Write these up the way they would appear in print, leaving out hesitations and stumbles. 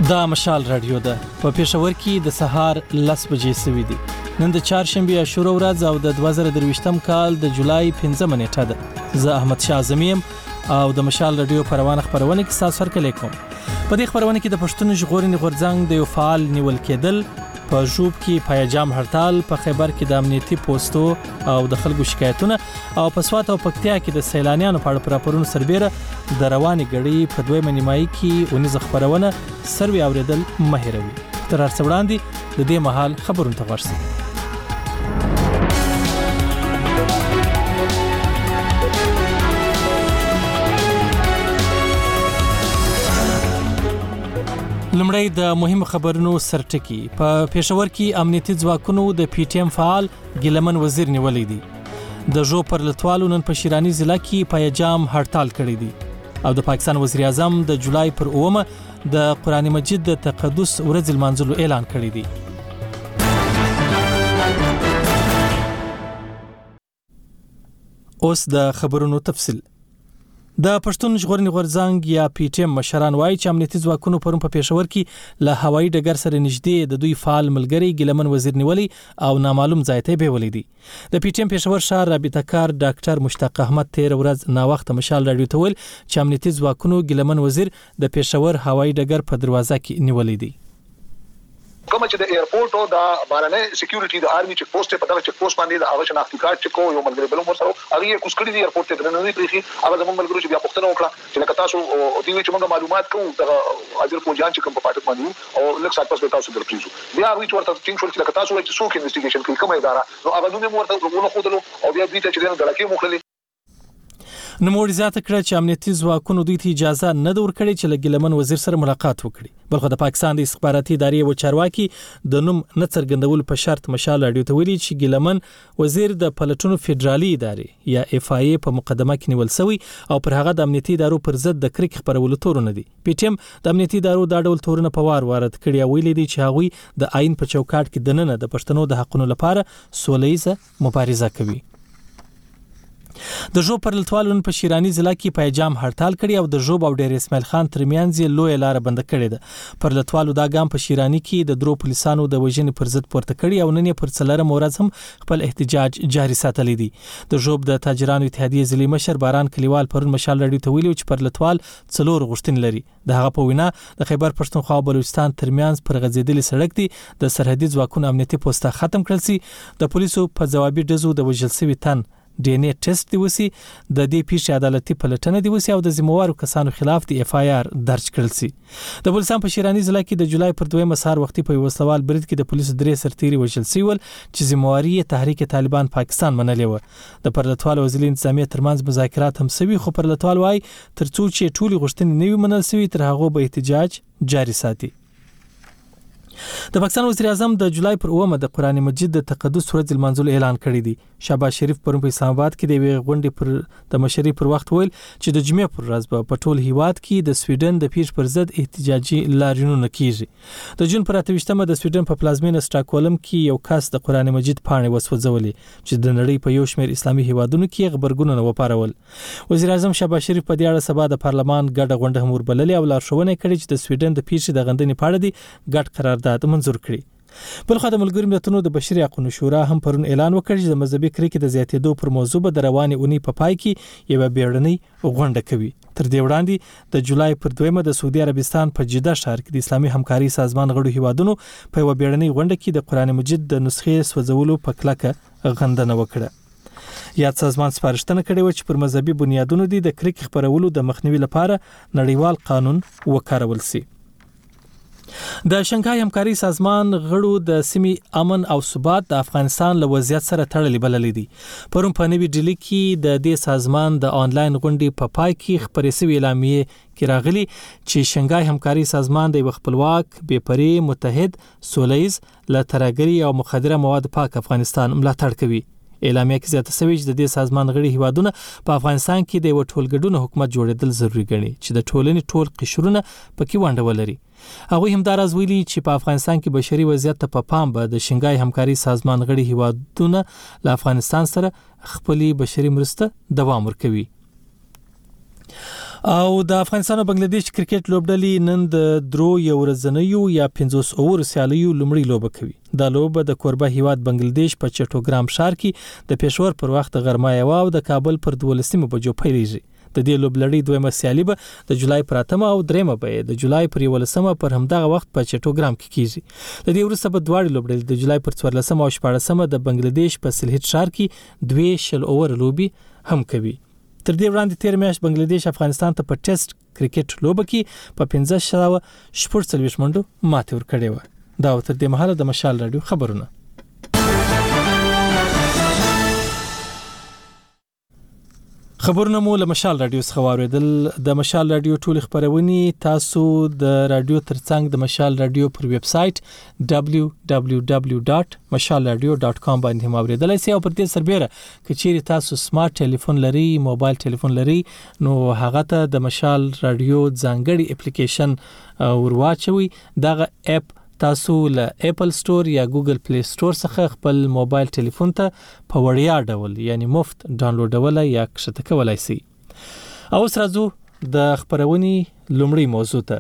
دا مشال رادیو ده په پېښور کې د سهار 10 بجې سوي دي. نن د چهارشنبه عاشورا ورځ او د 2023م کال د جولای 15 نیټه ده. زه احمد شاه اعظمیم او د مشال رادیو پروانه خبرونه کې تاسو سره کوم. په دې خبرونه کې د پښتون ژغورنې غورځنګ د یو فعال نیول کېدل، په ژوب کې پایجام هړتال، په خیبر کې د امنیتي پوسټو او د خلکو شکایتونه، او په سوات او پکتیا کې د سیلانیانو په اړه راپورونه سربېره د رواني غړي په دویمه نیمایي کې ونیز خبرونه سروي اوریدل مهیروي. تر هر څه وړاندې د دې مهال خبرونه ته ورسئ. لمړی د مهم خبرونو سرټکی. په پېښور کې امنیتي ځواکونو د پی ټی ایم فعال ګیلمن وزیر نیولې دي. د جو پر لټوالو نن په شیرانی ضلع کې پایجام هړتال کړی دي او د پاکستان وزیر اعظم د جولای پر 9 د قرآن مجید د تقدس ورځ لمانځلو اعلان کړی دی. اوس د خبرونو تفصیل. د پښتون ژغورنې غورځنګ یا پی ټی ایم مشران وایي چې امنیتي ځواکونو پرون په پېښور کې له هوایي ډګر سره نږدې د دوی فعال ملګری ګیلمن وزیر نیولی او نامعلوم ځای ته بیولې دي. د پی ټی ایم پېښور شهر رابطه کار ډاکټر مشتاق احمد تیر ورځ نا وخت مشال رادیو ته ویل چې امنیتي ځواکونو ګیلمن وزیر د پېښور هوایي ډګر په دروازه کې نیولې دي. کوم چې د ایرپورټ او د بارانه سکیورټي د آرمي چک پوسټ په دغه چک پوسټ باندې د هغه شناختی کارت چکو یو ملګری بل مور سره هغه کوس کړی دی ایرپورټ ته درنوي پریخي هغه زموږ ملګرو چې بیا پوښتنه وکړه چې لکه تاسو دوی چې موږ معلومات کوو د حاضر فوجان چې کوم په پاتک باندې او لکه سات پس تاسو درپریزو بیا وی ورته ټینګ شول چې لکه تاسو چې څوک انویسټیګیشن کوي کومه اداره نو هغه نوم ورته ونه خودلو او بیا دوی ته چې دغه دلکې مخلي نوموړي زیاته کړه چې امنیتي ځواکونو دوی ته اجازه نه ده ورکړې چې له ګیلمن وزیر سره ملاقات وکړي. بلخو د پاکستان د استخباراتي ادارې و چارواکي د نوم نه څرګندولو په شرط مشال رادیو ته ویلي چې ګیلمن وزیر د پلټونو فدرالي ادارې یا اف آی ای په مقدمه کې نیول شوی او پر هغه د امنیتي ادارو پر ضد د کریک خبرولو تورونه دي. پی ټی ایم د امنیتي ادارو د ډول تورونه په وار وارد کړي او ویلي دي چې هغوی د آئین په چوکاټ کې د نن د پښتنو د حقونو لپاره سولهییزه مبارزه کوي. د جو پر لټوالو په شیرانی ضلع کې پایجام هړتال کړي او د جو او ډیر اسماعیل خان ترمنځ لوی لار بند کړي ده. پر لټوالو دا ګام په شیرانی کې د درو پولیسانو د وژنې پر ضد پورته کړي او نن پر څلرم ورځ هم خپل احتجاج جاري ساتلی دي. د جو د تاجرانو اتحادیې ضلعي مشر باران کلیوال پرون مشال رادیو ته ویلي چې پر لټوال څلور غوښتنې لري. د هغه په وینا د خیبر پښتونخوا او بلوچستان ترمنځ پر غځېدلې سړک دي د سرحدي ځواکونو امنیتي پوسټه ختم کړل سي، د پولیسو په ځوابي ډزو د وژل شوي تن ډي ان اے ټیسټ دی وسی، د دې پیښې عدالتي پلټنه دی وسی او د ذمہوارو کسانو خلاف د اف آی آر درج کړل سي. د بلوچستان په شیرانی ضلع کې د جولای پر 2 سهار وختي په وسلوال برید کې د پولیسو 3 سرتیري وژل شوي ول چې ذمہواري تحریک طالبان پاکستان منلې و. د پرلطوال وزیر انتظامیه ترمنځ مذاکرات هم سوي، خو پرلطوال وايي ترڅو چې ټولي غوښتنې نه وي منل شوي تر هغه به احتجاج جاري ساتي. د پاکستان وزیر اعظم د جولای پر 9 د قرآن مجید د تقدس ورځ لمانځلو اعلان کړی دی. شهباز شریف پرون په اسلام آباد کې د وی غونډې پر د مشري پر وخت ویل چې د جمعې پر ورځ په ټول هیواد کې د سویډن د پیښ پر ضد احتجاجي لاریونونه کیږي. د جون پر 28مه د سویډن په پلازمینه سټاکهولم کې یو کس د قرآن مجید پاڼې وسوځولې چې د نړۍ په یو شمېر اسلامي هیوادونو کې خبرګونونه وپارول. وزیر اعظم شهباز شریف په دې اړه سبا د پارلمان ګډه غونډه هم وربللې او لارښوونه کړې چې د سویډن د پیښې د غندنې په اړه د ګډ قرارداد منظور کړي. بلخو د ملګرو ملتونو د بشري حقوقو شورا هم پرون اعلان وکړ چې د مذهبي کریکې د زیاتېدو پر موضوع به د روانې اونۍ په پای کې یو بیړنۍ غونډه کوي. تر دې وړاندې د جولای پر 2 د سعودي عربستان په جده ښار کې د اسلامي همکاري سازمان غړو هیوادونو په یو بیړنۍ غونډه کې د قرآن مجید د نسخې سوځولو په کلکه غندنه وکړه. یاد سازمان سپارښتنه کړې و چې پر مذهبي بنیادونو د کریک خبرولو د مخنیوي لپاره نړیوال قانون وکارول شي. د شنګهای همکاري سازمان غړو د سیمې امن او ثبات د افغانستان له وضعیت سره تړلې بللې دي. پرون په نوي ډیلی کې د دې سازمان د آنلاین غونډې په پای کې خبرې شوې اعلامیه کې راغلي چې شنګهای همکاري سازمان د خپلواک، بې پرې، متحد، سولهییز، له ترهګرۍ او مخدره مواد پاک افغانستان ملاتړ کوي. اعلامیه کې زیاته شوی چې د دې سازمان غړي هیوادونه په افغانستان کې د یو ټولګډون حکومت جوړېدل ضروري ګڼي چې د ټولنې ټول قشرونه پکې ونډه ولري. هغه هم دا راز ویلي چې په افغانستان کې بشري وضعیت ته په پام به د شنګهای همکاري سازمان غړي هیوادونه له افغانستان سره خپلې بشري مرسته دوام ورکوي. او د افغانستان او بنگلاديش کرکټ لوبډلې نن د درو یو ورځنیو یا 50 اوور سیالیو لومړی لوبه کوي. دا لوبه د کوربه هیواد بنگلاديش په چټوګرام ښار کې د پېښور پر وخت غرمه یو او د کابل پر 12 بجو پیلېږي. د دې لوبلړۍ دویمه سیالي به د جولای پر 8 او دریمه به د جولای پر 11 پر همدغه وخت په چټوګرام کې کیږي. د دې وروسته به دواړه لوبډلې د جولای پر 14 او 14 د بنگلاديش په سلهټ ښار کې 2 اوور لوبي هم کوي. تر دې وړاندې تیر میاشت بنگلاديش افغانستان ته په ټیسټ کرکټ لوبه کې په 15 منډو ماتې ورکړې و. دا تر دې مهاله د مشال رادیو خبرونه. خبرونه مو له مشال رادیو څخه واوریدل. د مشال رادیو ټول خبرونه تاسو د رادیو ترڅنګ د مشال رادیو پر ویب سټ www.mashalradio.com باندې هم اوریدلای شئ. او پر دې سربېره کچېری تاسو سمارټ ټلیفون لري، موبایل ټلیفون لري، نو هغه ته د مشال رادیو ځانګړي اپلیکیشن ورواچوي. دغه اپ تاسو له اپل سٹور یا ګوګل پلی سٹور څخه خپل موبایل ټلیفون ته په وړیا ډول یعنی مفت ډاونلوډولای یا کښته کولای شئ. او اوس راځو د خبرونې لومړی موضوع ته.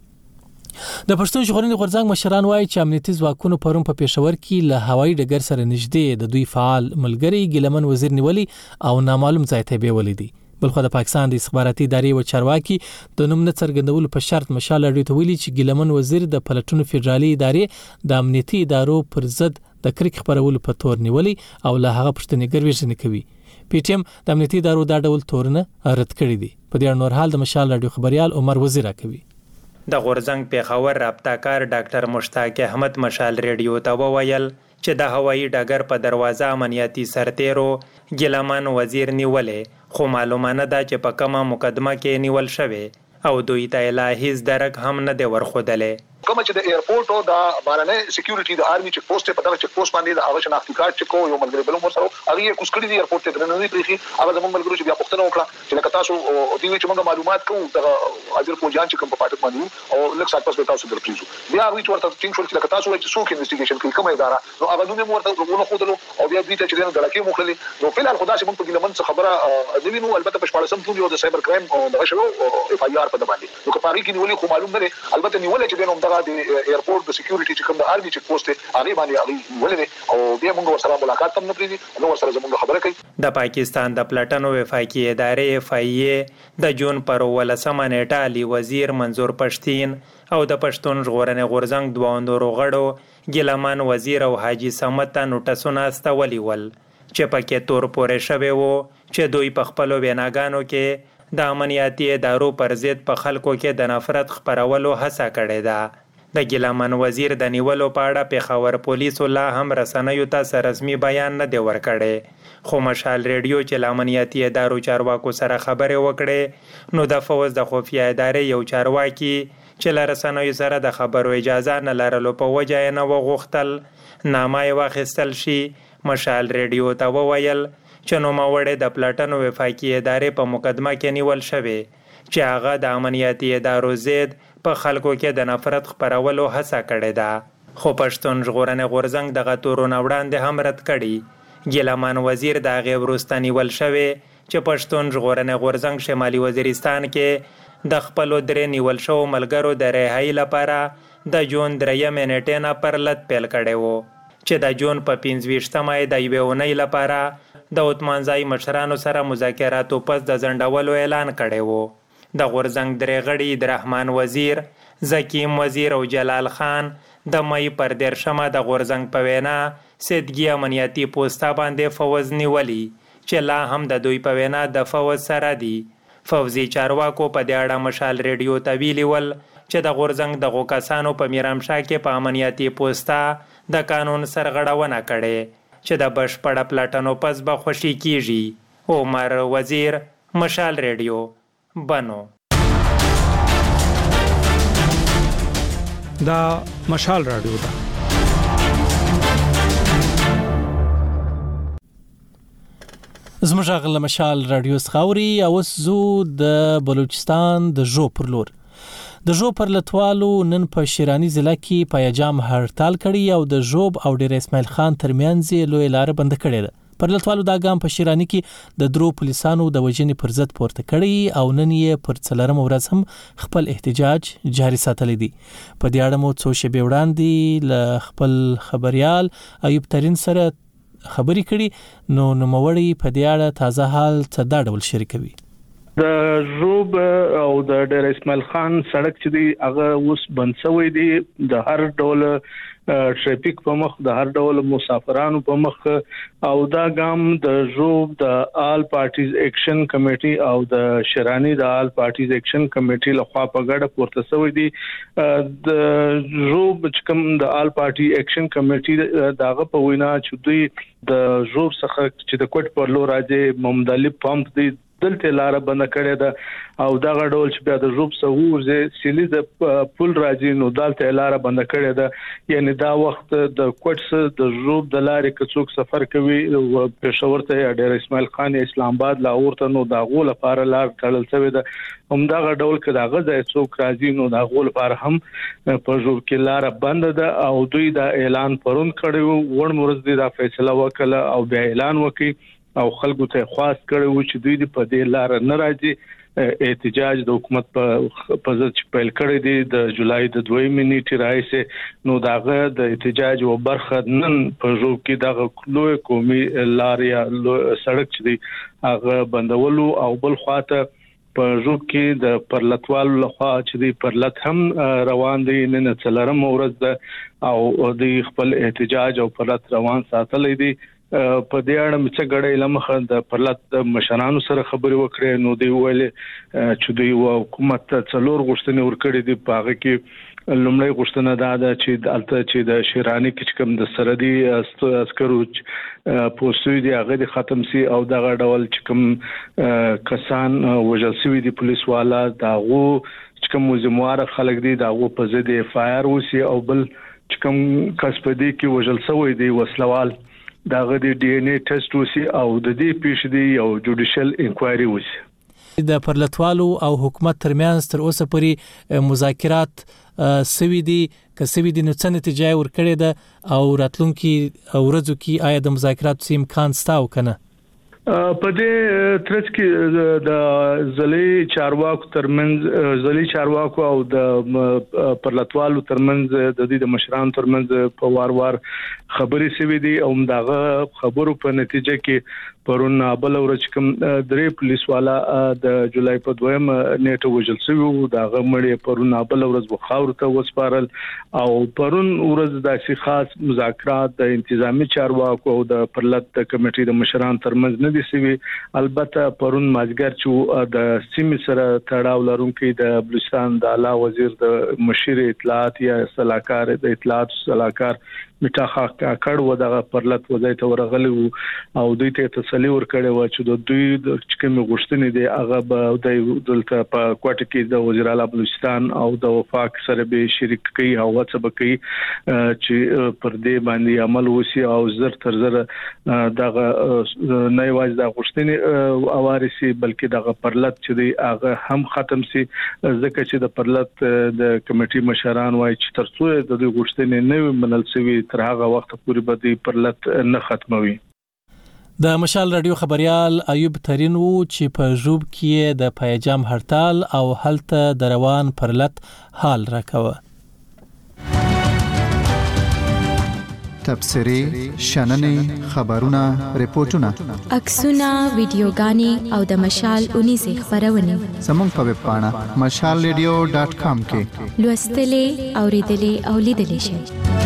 د پښتون ژغورنې غورځنګ مشران وایي چې امنیتي ځواکونو پرون په پېښور کې له هوایي ډګر سره نږدې د دوی فعال ملګری ګیلمن وزیر نیولی او نامعلوم ځای ته بیولې دي. بلخو د پاکستان د استخباراتي ادارې و چارواکي د نوم نه څرګندولو په شرط مشال رادیو ته ویلي چې ګیلمن وزیر د پلټونو فدرالي ادارې د امنیتي ادارو پر ضد د کرک خبرولو په تور نیولي او له هغه پښتنې ګرویژنې کوي. پی ټی ایم د امنیتي ادارو دا ډول تورونه رد کړی دي. په دې نور حال د مشال رادیو خبريال عمر وزیر کوي. د غورځنګ پیښور رابطه‌کار ډاکټر مشتاق احمد مشال رادیو ته وویل چې د هوایي ډګر په دروازه امنیتي سرتیرو ګیلمن وزیر نیولې، خو معلومه نه ده چې په کومه مقدمه کې نیول شوی او دوی ته لا هیڅ درک هم نه دی ورښودلی. کوم چې د ایرپورټ او د بارنه سکیورټي د آرمي چک پوسټ په دغه چک پوسټ باندې د هغه شناختی کارت چکو یو ملګری بل مو سره هغه کوس کړی دی ایرپورټ ته درنوي پریخي. هغه زموږ ملګری چې بیا پښتنه وکړه چې لکه تاسو دوی چې موږ معلومات کوو د حاضر فوجان چې کوم په پاتک باندې او لکه سات پس تاسو درپریزو بیا وی ورته ټینګ شول چې لکه تاسو چې څوک انویسټیګیشن کوي کومه اداره نو هغه دوی مو ورته ورونه خودلو او بیا دوی ته چې نه دلکې مخللې. نو فعلا خدا چې موږ په ګلمن څخه خبره دوی نو البته په شپږم ټول یو د سایبر کرایم دغه شو اف آی آر په باندې نو کپاری کې نیولې خو معلوم نه البته نیولې چې دنه دغه د ایرپورټ د سکیورټي چې کوم د آرمي چک پوسټ هغه باندې هغه ولې او بیا موږ سره ملاقات هم نه پریږي نو سره زموږ خبره کوي. د پاکستان د پلټنو وفاقي ادارې اف آی ای د جون پر 18 نیټه علي وزیر منظور پښتين او د پښتون ژغورنې غورځنګ دوه نورو غړو ګیلمن وزیر او حاجی سمت ته نوټسونه استولي ول چې پکې تور پورې شوی وو چې دوی په خپل ویناګانو کې د امنیتي ادارو پر ضد په خلکو کې د نفرت خپرولو هڅه کړې ده. د ګیلمن وزیر د نیولو په اړه پیښور پولیسو لا هم رسنیو ته رسمي بیان نه دی ورکړی، خو مشال رادیو چې له امنیتي ادارو چارواکو سره خبرې وکړې نو د فوز د خفیه ادارې یو چارواکي چې له رسنیو سره د خبرو اجازه نه لرلو په وجه یې نه وغوښتل نامه یې واخیستل شي. مشال رادیو ته وویل چې نوموړی د پلټنو وفاقي ادارې په مقدمه کې نیول شوی چې هغه د امنیتي ادارو ضد په خلکو کې د نفرت خپرولو هڅه کړې ده، خو پښتون ژغورنې غورځنګ دغه تورونه وړاندې هم رد کړي. ګیلمن وزیر د هغې وروسته نیول شوی چې پښتون ژغورنې غورځنګ شمالي وزیرستان کې د خپلو درې نیول شوو ملګرو د رهایي لپاره د جون 3 نیټې نه پر لټ پیل کړی وو چې د جون په 25 د یوې اونۍ لپاره د عثمانزای مشرانو سره مذاکراتو پس د ځنډولو اعلان کړی وو. د غورځنګ درې غړي عبدالرحمن وزیر، زکیم وزیر او جلال خان د مئی پر 13 د غورځنګ په وینا سیدګي امنیتي پوسټا باندې فوز نیولي چې لا هم د دوی په وینا د فوز سره دي. فوزي چارواکو په دې اړه مشال رادیو ته ویلي ول چې د غورځنګ دغو کسانو په میرامشاه کې په امنیتي پوسټا د قانون سرغړونه کړې چې د بشپړ پلټنو پس به خوشي کیږي. عمر وزیر، مشال رادیو، بنو. دا مشال رادیو ده. زموږ غل مشال رادیو څخاوري او زو د بلوچستان د جو پر لور د جو پر لټوالو نن په شیرانی ضلع کې پایجام هړتال کړي او د جوب او ډیر اسماعیل خان ترمنځ لوی لار بند کړي ده. پرلتوالو دا ګام په شیرانی کې د درو پولیسانو د وژنې پر ضد پورته کړی او نن یې پر 4 ورځ هم خپل احتجاج جاري ساتلی دی. په دې اړه مو څو شېبې وړاندې له خپل خبريال ایوب ترین سره خبرې کړي. نو نوموړی په دې اړه تازه حال څه دا ډول شریکوي. د روب او د ډیر اسماعیل خان سړک چې دی هغه اوس بند شوی دی د هر ډول ټریفیک په مخ د هر ډول مسافرانو په مخ او دا ګام د روب د آل پارټیز ایکشن کمیټي او د شرانی د آل پارټیز ایکشن کمیټي لخوا په ګډه پورته شوی دی. د روب چې کوم د آل پارټي ایکشن کمیټي داغه په وینا چې دوی د روب څخه چې د کوټ پر لور راځي محمد علي پمپ دی دلته لار بند کړی ده او دا غډول چې بیا د روب سهور زه سیلیز پول راځي نو دلته لار بند کړی ده. یعنی دا وخت د کوټس د روب د لارې کڅوک سفر کوي او پېښور ته ډیر اسماعیل خان اسلام آباد لاهور ته نو دا غول لپاره لار تړل شوی ده. هم دا غډول کدا غځای څوک راځي نو دا غول لپاره هم په روب کې لار بند ده او دوی دا اعلان پرون کړو ور مرز دا فیصله وکړه او بیا اعلان وکړي او خلکو ته خواست کړو چې دوی په دې لار نه راځي. احتجاج د حکومت په ضد پیل کړی دی د جولای د 2 نیټې راځي نو داغه د احتجاج او برخه نن په روب کې دغه لوی قومي لار یا سړک چې دی هغه بندولو او بل خواته په روب کې د پرلتوالو لخوا چې دی پرلت هم روان دي نن 4 ورځ ده او د خپل احتجاج او پرلت روان ساتلې دي. په دې اړه مڅ غړې لمخه د پرلت مشرانو سره خبرې وکړې نو دی ویل چې دوی حکومت ته څلور غوښتنې ورکړې دي. په هغه کې لومړی غوښتنه دا ده چې دلته چې د شیرانی کې کوم د سرحدي عسکرو پوسټ دی هغه د ختم سي او دغه ډول چې کوم کسان وژل شوی دي پولیس والا داغو چې کوم مزموار خلک دي داغو په ضد اف آی آر وسی او بل چې کوم کسبدي کې وژل شوی دي وسلوال داغه د ډي ان اي ټیسټ وسی او د دې پیښ دی یو جوډیشل انکوایري وسی. د پرلتوالو او حکومت ترمنځ تر اوسه پورې مذاکرات سوي دي که سوي دي نو څه نتیجه ورکړې ده او راتلونکي ورځو کې آیا د مذاکرات امکان شته او کنه؟ په دې ترڅ کې د ځلې چارواکو ترمنځ ځلې چارواکو او د پرلتوالو ترمنځ د دې د مشرانو ترمنځ په وار خبرې شوې دي او دغه خبرو په نتیجه کې پرون بل ورځ کوم درې پولیس والا د جولای په 2 نیټه وژل شوی دغه مړی پرون بل ورځ بخاور ته وسپارل او پرون ورځ د خاص مذاکرات د انتظامی چارواکو او د پرلت کمیټې د مشرانو ترمنځ نه دي شوی. البته پرون مازګر چې د سیمې سره تړاو لرونکي د بلوچستان د اعلی وزیر د مشیر اطلاعات یا صلاحکار د اطلاعات صلاحکار میټا کاکړ و دغه پرلت وځي ته ورغلی او دوی ته تسلی ورکړی و چې د دوی د کوم غوښتنې دی هغه به د دلته په کوټه کې د وزیر اعلی بلوچستان او د وفاق سره به شریک کوي او څه به کوي چې پر دې باندې عمل وسی او زر تر زر دغه نه واځ د غوښتنې اوارسي بلکې دغه پرلت چې دی هغه هم ختم سي ځکه چې د پرلت د کمیټې مشران وایي چې ترڅو د دې غوښتنې نه منل شي تر هغه وخت پورې به د پرلت نه ختموي. د مشال رادیو خبريال ایوب ترین وو چې په روب کې د پایجام هړتال او هلته د روان پرلت حال راکوه. تبصري شننې خبرونه ریپورتونه عکسونه ویډیوګانې او د مشال 19 خبرونه زموږ په ویب پاڼه mashalradio.com کې لوستلې اوریدلې او لیدلې شئ.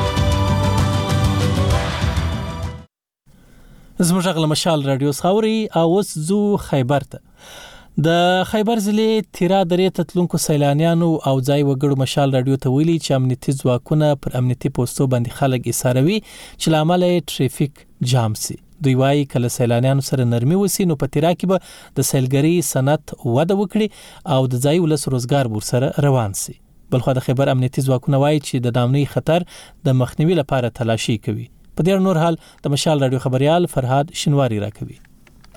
زموږ غل مشال رادیو خاوري او اوس زو خیبر ته د خیبر ضلع تیرا درې تتلونکو سیلانیانو او ځای وګړو مشال رادیو ته ویلي چې امنیتي ځواکونه پر امنیتي پوسټو باندې خلک ایساروي چې لامل ټریفیک جام سي. دوی وايي کله سیلانیانو سره نرمي وسی نو په تیرا کې به د سیلګری صنعت وده وکړي او د ځای ولس روزګار ورسره روان سي. بلخو د خیبر امنیتي ځواکونه وايي چې د دامني خطر د مخنیوي لپاره تلاشي کوي. په دې نور حال د مشال رادیو خبريال فرهاد شنواری راکوي.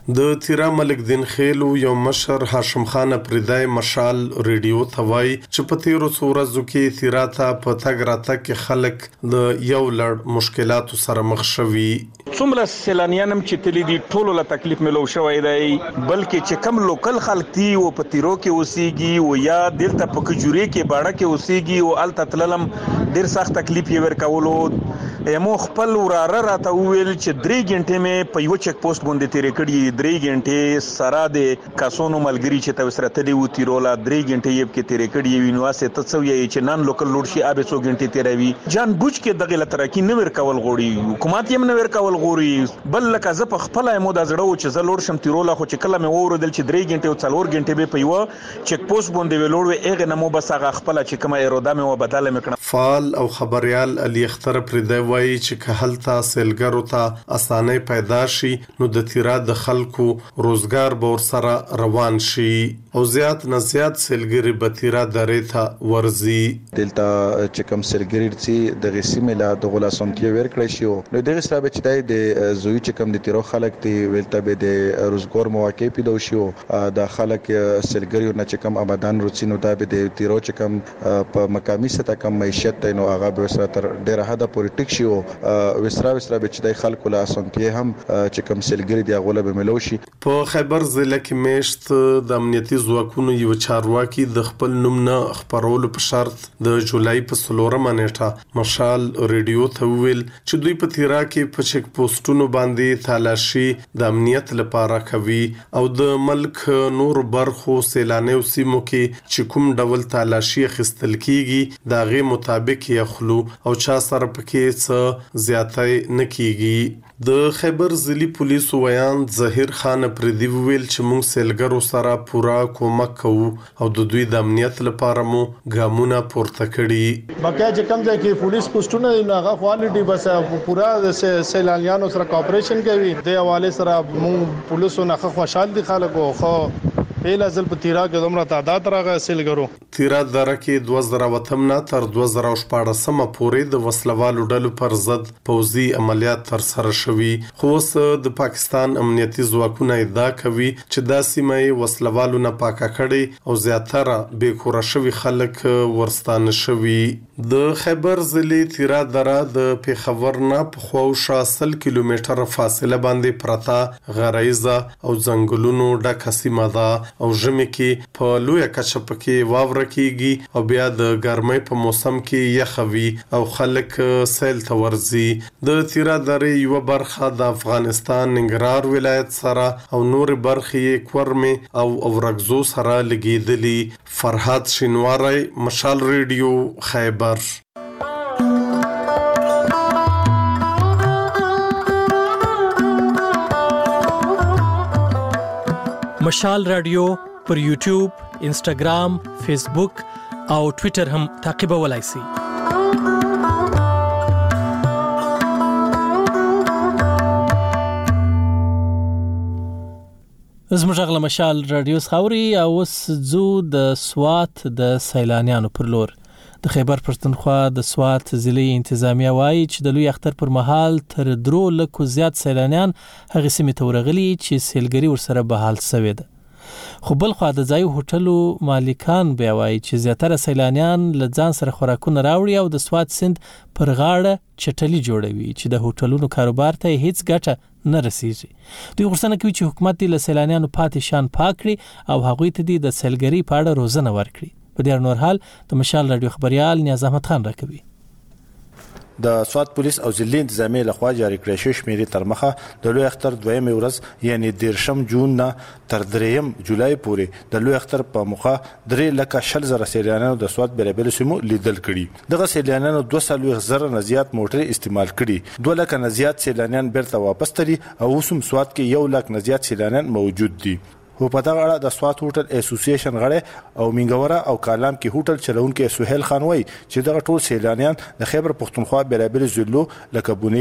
د تیرا ملک دین خیلو یو مشر هاشم خان پردای مشال ریډیو توای چې په تیرو ورځو کې تیرا ته په تګ راتګ کې خلک د یو لړ مشکلاتو سره مخ شوي. څومره سیلانیان چې تللی دي ټولو له تکلیف ملو شوی دی، بلکې چې کم لوکل خلک دي او په تیرو کې اوسېږي او یا دلته په کجوري کې باړه کې اوسېږي او الته تللم ډېر سخت تکلیف یې ورکولو. مو خپل وراره راته وویل چې 3 غنټې مې په یو چک پوسټ باندې تیرې کړې، 3 غنټې سره د کاسونو ملګری چې تاسو سره تللی و تیرولا 3 غنټې یې کې تیرې کړې وي. نو اسه ته څو یې چې نن لوکل لوډ شي ابه 100 غنټې تیروي جان بوج کې دغه لترکی نه ورکول غوړي، حکومت یې نه ورکول غوړي، بل لکه زه په خپل مو د زړه چې زه لوډ شم تیرولا خو چې کله مې ووردل چې 3 غنټې او 4 غنټې به په یو چک پوسټ باندې ولوړ وي اغه نمو بس هغه خپل چې کومه اراده مې و بدله مې. فعال او خبريال علي اختر پردای وایي چې کهلتا سیلګرو ته اسانه پیدا شي نو د تیرا د خلکو روزګار به ورسره روان شي او زیات نه زیات سیلګری به تیرا درې ته ورزي. دلته چې کوم سیلګری چې د غسیمه لا د غلا سنتي ورکړی شي نو دغه سره به چې د زوی چې کوم د تیرو خلک دی ولته به د روزګار مواقع پیدا شي د خلک سیلګری نه چې کوم آبادان روچینو دا به د تیرو چې کوم په مقامی سطح کم معیشت نو هغه به سره تر ډیره حد پورې ټیک شي او وسره به چې د خلکو لا اسانتي هم چې کوم سیلګری دی غوله به ملو شي. په خیبر ضلع کې میشت د امنیتي ځواکونو یو چارواکي د خپل نوم نه خبرولو په شرط د جولای په 16 نیټه مشال ریډیو ته ویل چې دوی په تیرا کې په چک پوسټونو باندې تلاشي د امنیت لپاره کوي او د ملک نور برخو سیلانیو سیمو کې چې کوم ډول تلاشي خستل کیږي دا غي مطابق یخلو او چا سره پکې څه زیاتای نکیږي. د خیبر ضلعي پولیسو ویان ظاهر خان پردی ویل چې موږ سیلګرو سره پورا کومک کوو او د دوی د امنیت لپاره مو ګامونه پورته کړي. بقا چې کوم ځای کې پولیس پوسټونه هغه کوالټي بس پورا د سیلانیانو سره کوپریشن کوي. د حواله سره موږ پولیسو نه خوشحال دي خلکو خو پیله ځل په تیرا کې دومره تعداد راغی سیلګرو. تیرا دره کې 2008 نه تر 2014 پورې د وسلوالو ډلو پر ضد پوځي عملیات تر سره شوي خو اوس د پاکستان امنیتي ځواکونه ادعا کوي چې دا سیمه وسلوالو نه پاکه کړي او زیاتره بې کوره شوي خلک ورستانه شوي. د خیبر ضلع تیرا دره د پیښور نه په خواوشا 100 کیلومتره فاصله باندې پرته غرایزه او ځنګلونو ډکه سیمه ده او ژمي کې په لویه کچه پکې واوره کیږي او بیا د ګرمۍ په موسم کې یخوي او خلک سیل ته ورځي. د تیرا درې یو برخه د افغانستان ننګرهار ولایت سره او نور برخې کورمه او اورګزو سره لګیدلی. فرحات شینواری مشال ریډیو خیبر. مشال رادیو پر یوټیوب، انسټاګرام، فیسبوک او ټوئیټر هم تعقیبولای شئ. زموږ غل مشال رادیو خاوري او اوس زو د سوات د سیلانیانو پر لور. د خیبر پښتونخوا د سوات ضلعي انتظامیه وایي چې د لوی اختر پر مهال تر 3 لکو زیات سیلانیان هغه سیمې ته ورغلي چې سیلګري ورسره بحال شوی ده. خو بل خو د ځای هوټلو مالکان بیا وایي چې زیاتره سیلانیان له ځان سره خوراکونه راوړي او د سوات سیند پر غاړه چټلي جوړوي چې د هوټلونو کاروبار ته هیڅ ګټه نه رسیږي. دوی غوښتنه کوي چې حکومت دې له سیلانیانو پاتې شان پاک کړي او هغوی ته د سیلګري په اړه روزنه ورکړي. په دې نور حال د مشال رادیو خبريال نیاز احمد خان راکوي. د سوات پولیس او ضلعي انتظامیه لخوا جاری کړی شوی شمیرې تر مخه د لوی اختر 2 ورځ یعنی 13 جون نه تر 3 جولای پورې د لوی اختر په مخه 3,000,000 سیلانیانو د سوات بیربل سیمو لیدل کړي. دغه سیلانیانو 2,000,000 نه زیات موټر استعمال کړي. 2,00,000 نه زیات سیلانیان بیرته واپس تلي او اوس هم سوات کې 1,00,000 نه زیات سیلانیان موجود دي. هو په دغه اړه د سوات هوټل اسوسییشن غړی او منګوره او کالام کې هوټل چلونکي سهیل خان وایي چې دغه ټول سیلانیان د خیبر پښتونخوا بیلابل ضلعو لکه بونیر،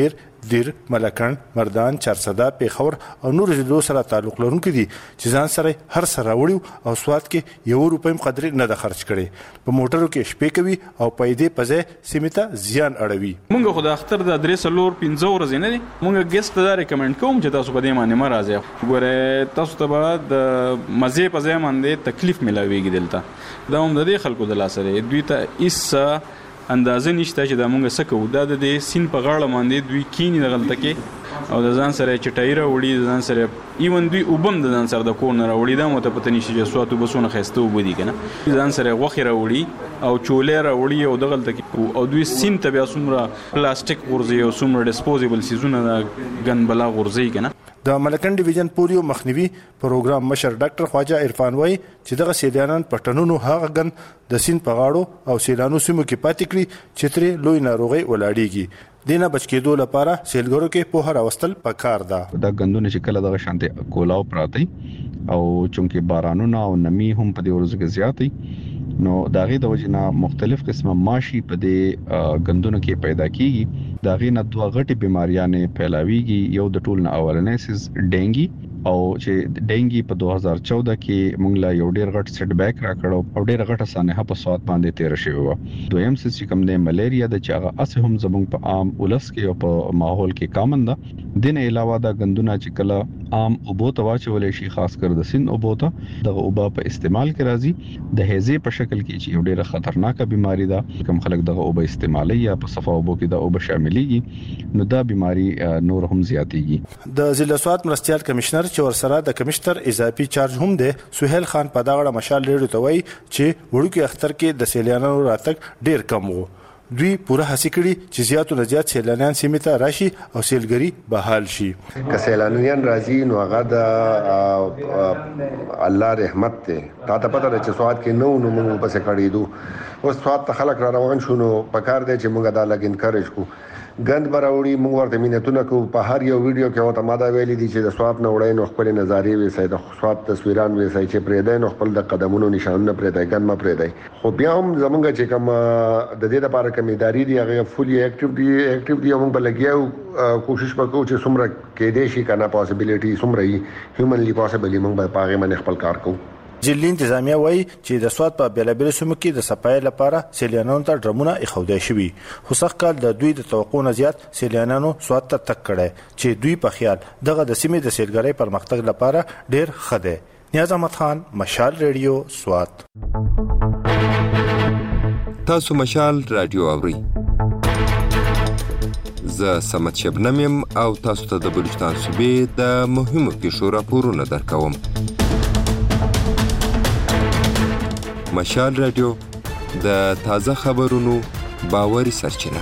دیر، ملکن، مردان، چارسده، پیښور او نور ضلعو سره تعلق لرونکي دي چې ځان سره هر څه راوړي او سواد کې 1 روپۍ مقدرې نه ده خرج کړي. په موټرو کې شپې کوي او پیسې په ځای سیمې ته زیان اړوي. مونږ خو د اختر د 3-4-5 ورځې نه دي، مونږ ګیسټ ته دا ریکمند کوم چې تاسو په دې باندې ما راځي. ګوره تاسو ته به د مزې په ځای باندې تکلیف ملاويږي دلته. دا هم د دې خلکو د لاسه دی، دوی ته هیڅ اندازه نشته چې دا مونږ څه کوو. دا د سیند په غاړه باندې دوی کینی د غلطه کې او د ځان سره چټای راوړي، د ځان سره ایون دوی وبم د ځان سره د کور نه راوړي. دا مته پته نشي چې سواتو بسونه خسته وبدي کنه، ځان سره غوخي راوړي او چولې راوړي او د غلطه کې او دوی سیند ته بیا څومره پلاستیک غورځي او څومره ډیسپوزیبل سیزونه ګن بلا غورځي کنه. د ملکن ډیویژن پولیو مخنیوي پروګرام مشر ډاکټر خواجه عرفان وایي چې دغه سیلانیان پټنونو هغه ګن د سیند په غاړو او سیلانو سیمو کې پاتې کړي چې ترې لوی ناروغي ولاړیږي. دینه بچ کېدو لپاره سیلګرو کې په هر اوستل پکار ده. دا غندونه چې کله دغه شانته کولاو پراتی او چونکه بارانونه او نمی هم په دې ورځو کې زیاتې، نو داغه د وجنه مختلف قسمه ماشي په دې غندونو کې پیدا کیږي. داغه نه دوه غټي بیماریاں پھیلاويږي. یو د ټول نه اولنې ډینګي او چې ډینګي په 2014 کې موږ لا یو ډیر غټ سیټ بیک را کړو او ډیر غټه سانحه په سواد باندې تیر شوی و. دویم چې کوم د ملیریا د چاغه اسه هم زموږ په عام ولس کې او په ماحول کې کامن ده. دین علاوه دا غندونه چې کله عام اوبو ته واچولې شي، خاص کر د سین اوبو ته د اوبا په استعمال کې راځي د هیزه په شکل کې چې یو ډیره خطرناکه بیماری ده. کوم خلک دغه اوبه استعمالي یا په صفا اوبو کې د اوبه شاملېږي، نو دا بیماری نور هم زیاتېږي. د ضلع سواد مرستيال کمشنر چې ورسره د کمشنر اضافي چارج هم دی سہیل خان په داغړه مشال ریډیو ته وایي چې وړوکی اختر کې د سیلانیانو راتګ ډیر کم وو. دوی پوره هڅه کړي چې زیاتو نه زیات سیلانیان سیمې ته راشي او سیلګری بحال شي. که سیلانیان راځي نو هغه د الله رحمت ته تا ته پته ده چې سواد کې نو موږ پسې کړی دو. اوس سواد ته خلک را روان شو، نو پکار دی چې موږ دا لګ انکریج کو. غند براوړي موږ ورته مينتونه کو. په هر یو ویډیو کې او ته ماده ویلي دي چې د سواد نه وړای نو خپل نظارې وسای، د سواد تصویران وسای چې پرې ده نو خپل د قدمونو نشانونه پرې ده، غند ما پرې ده. خو بیا هم زمونږ چې کوم د دې لپاره کوم ادارې دي هغه فولي اکټیو دي. موږ بلګیاو کوشش وکړو چې څومره کې دې شي کنه پاسبিলিټي څومره هیومنلی پاسبل موږ به پاغه باندې خپل کار کوو. ځلې انتظامیه وایي چې د سواد په بیلابل سیمو کې د صفای لپاره سیلانیانو ته ډرمونه اخودای شوي، خو سخت کال د دوی د توقع نه زیات سیلانیانو سواد ته تک کړي چې دوی په خیال دغه د سیمې د سیلګرۍ پرمختګ لپاره ډیر ښه دی. نیاز احمد خان، مشال ریډیو، سواد. تاسو مشال رادیو اورئ. زه سمت شبنم یم او تاسو ته د بلوچستان صوبې د مهمو پیښو راپورونه درکوم. مشال رادیو د تازه خبرونو باوري سرچینه.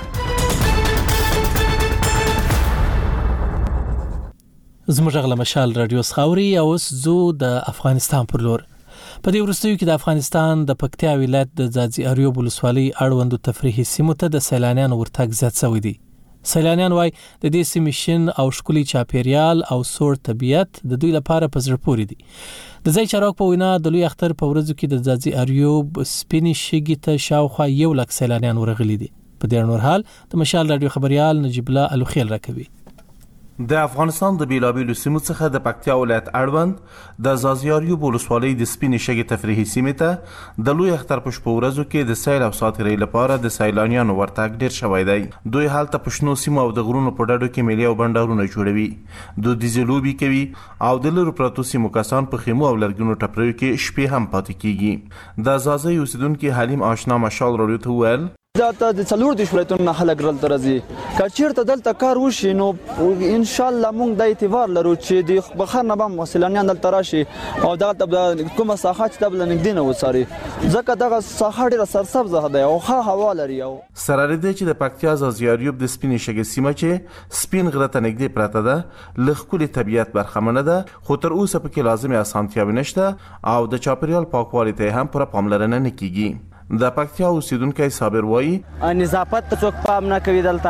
زموږ غل مشال رادیو خاوري او زو د افغانستان پر لور. په دې ورستیو کې د افغانستان د پکتیا ولایت د ځاځي اریوب ولسوالۍ اړوند تفریحي سیمو ته د سیلانیانو ورتګ زیات شوی دی. سیلانیان وای د دې سیمې شین او ښکلي چاپیریال او سوړ طبیعت د دوی لپاره په زړه پورې دي. د ځای چارواکو په وینا د لوی اختر په ورځو کې د ځاځي اریوب سپینې شګې ته شاوخوا 1 لک سیلانیان ورغلي دي. په دې نور حال د مشال رادیو خبريال نجیب الله الوخیل راکوي. د افغانستان د بیلابیلو سیمو څخه د پکتیا ولایت اړوند د ځاځي اریوب ولسوالۍ د سپینې شګې تفریحي سیمې ته د لوی اختر په شپو ورځو کې د سیل او ساتیرۍ لپاره د سیلانیانو ورتګ ډیر شوی دی. دوی هلته په شنو سیمو او د غرونو په ډډو کې میلې او بندرونه جوړوي، دودیزې لوبې کوي او د لرو پرتو سیمو کسان په خیمو او لرګینو ټپریو کې شپې هم پاتې کیږي. د ځاځي اوسیدونکو حلیم آشنا مشال رادیو ته ویل ذاته د څلور د شولتونو خلک رل درځي کچیرته دلته کار وشي نو ان شاء الله موږ د اعتبار لرو چې د بخار نه بم وسیلانیان دلته راشي او دغه کومه ساحه چې دبل نګدین وساري ځکه دغه ساحه ډیره سرسبزه ده او ښه هوا لري. او سره لري چې د پکتیا ځاځي اریوب د سپینې شګې سیمه چې سپین غره ته نږدې پراته ده لخکولي طبيعت برخمنه ده، خو تر اوسه پکې لازمي اسانتیاوې نشته او د چاپیریال پاکوالي ته هم پوره پاملرنه نه کیږي. د پکتیا اوسیدونکو صابر وایي نظافت ته څوک پام نه کوي، دلته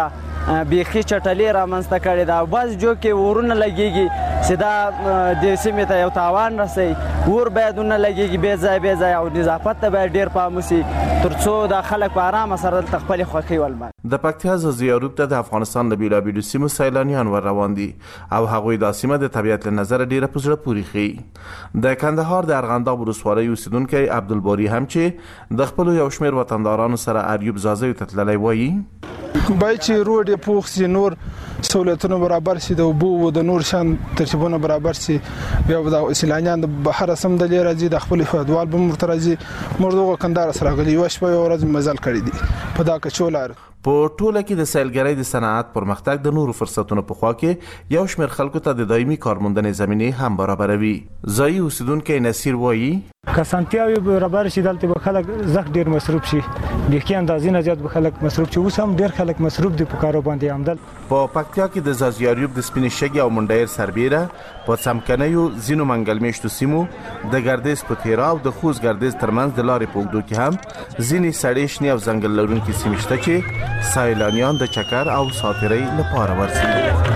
بیخي چټلي رامنځته کړې ده. بعض جو کې ورونه لګېږي چې دا د سیمې ته یو تاوان رسوي. ور باید ونه لګېږي بې ځای او نظافت ته باید ډېر پام وشي تر څو د خلک په ارامه سره دلته خپلې خوښۍ ولمانځي. د پکتیا زازیاروب ته د افغانستان د بیلابیلو سیمو سیلانیان ور روان دي او هغوی دا سیمه د طبیعت له نظره ډیره په زړه پورې ښیي. د کندهار د ارغنداب ولسوالۍ اوسیدونکی عبدالباري هم چې د خپلو یو شمېر وطندارانو سره اریوب زازیو ته تللی وایي باید چې روډ یې پوخ سي، نور سہولتونه برابر سي، د اوبو د نور شان ترتیبونه برابر سي، بیا د سیلانیان د بهر سم د راځي د خپل هیوادوال به مرته راځي. موږ دغه کندهار سره غلي یو شپه یو ورځ مزل کړی دي په دا کچولار. په ټوله کې د سیلګرۍ د صنعت پرمختګ د نورو فرصتونو په خوا کې یو شمېر خلکو ته د دایمي کارموندنې زمینې هم برابروي. ځایي اوسیدونکی نصیر وایي که اسانتیاوې برابر شي دلته به خلک زښت ډېر مصروف شي، بیخي اندازې نه زیات به خلک مصروف شي. اوس هم ډېر خلک مصروف دي په کارو باندې عمدل. په پکتیا کې د زازیاریوب د سپینې شګې او منډیر سربیره په څمکنیو ځینو منګل میشتو سیمو د ګردیز په تیرا او د خوست ګردیز ترمنځ د لارې په اوږدو کې هم ځینې سړې شنې او ځنګل لرونکي سیمې شته چې سیلانیان د چکر او ساتیرۍ لپاره ورځي.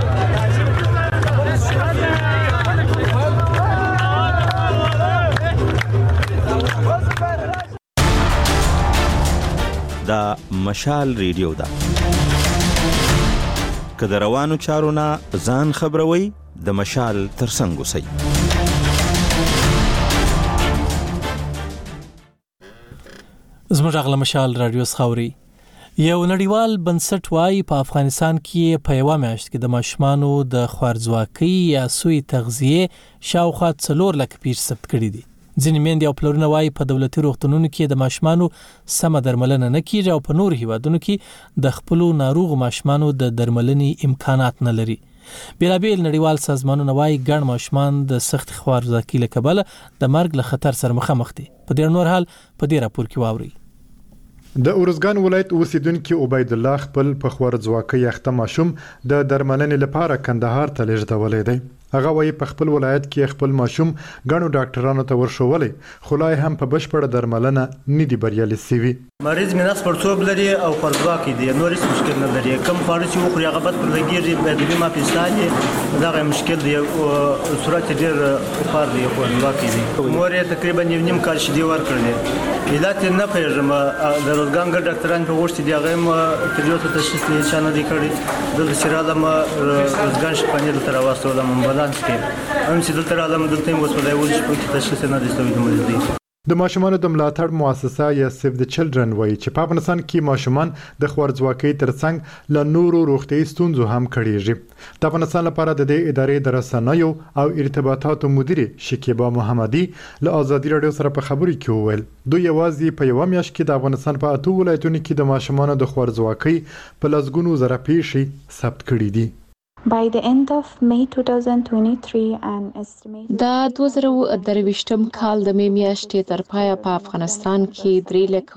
دا مشال ریډیو ده. که د روانو چارو نه ځان خبروي د مشال ترڅنګ اوسئ. زموږ اغله مشال رادیو خاوري یو نړیوال بنسټ وايي په افغانستان کې په یوه میاشت کې د ماشومانو د خوارځواکۍ یا سوء تغذیې شاوخوا 4 لک پیښې ثبت کړي دي. ځینې میندې او پلرونه وايي په دولتي روغتونونو کې د ماشومانو سمه درملنه نه کیږي او په نور هیوادونو کې د خپلو ناروغ ماشومانو د درملنې امکانات نه لري. بیلابیل نړیوال سازمانونه وايي ګڼ ماشومان د سخت خوارځواکۍ له کبله د مرګ له خطر سره مخامخ دي. په ډیر نور حال په دې راپور کې واوري. د اورزګان ولایت اوسیدونکو عبید الله خپل په خوارځواکۍ اخته ماشوم د درملنې لپاره کندهار ته لیږدولی دی. هغه وايي په خپل ولایت کې خپل ماشوم غنو ډاکټرانو ته ورشولې خو لا هم په بشپړه درملنه نه دی بریالي سوي. مریض میناس پرڅوب لري او خوارځواکۍ دی، نور هیڅ مشکل نه لري. کم خواړه چې وخوري هغه بد پر لګیږي، باید د بیمه پیسې دغه مشکل دی او صورت ډېر خار دی، خوارځواکۍ دی. مور یې تقریبا نیم کال شیدې ورکړلې، علت نه پېژنم. د روزګان ګډ ډاکټران په وښتي دی هغه تریو ته تشخیص نه چانه دی کړی. د شرالم روزګان شپانې د تر واسطه هم هم چې دلته راغلم دلته هم وسولای ول چې په تشخیص نه دي سوي د مریض دي. د ماشومانو د ملاتړ مؤسسه یا سیف د چلډرن وایي چې په افغانستان کې ماشومان د خوارځواکۍ ترڅنګ له نورو روغتیايي ستونزو هم کړيږي. د افغانستان لپاره د دې ادارې د رسنیو او ارتباطاتو مدیر شکیبا محمدي له ازادي رادیو سره په خبرو کې وویل دوی یوازې په یو میاشت کې د افغانستان په 8 ولایتونو کې د ماشومانو د خوارځواکۍ په لسګونو زره پیښې ثبت کړي دي. By the end of May 2023 and estimate دا 2023م کال د می میاشتې تر پایه په افغانستان کې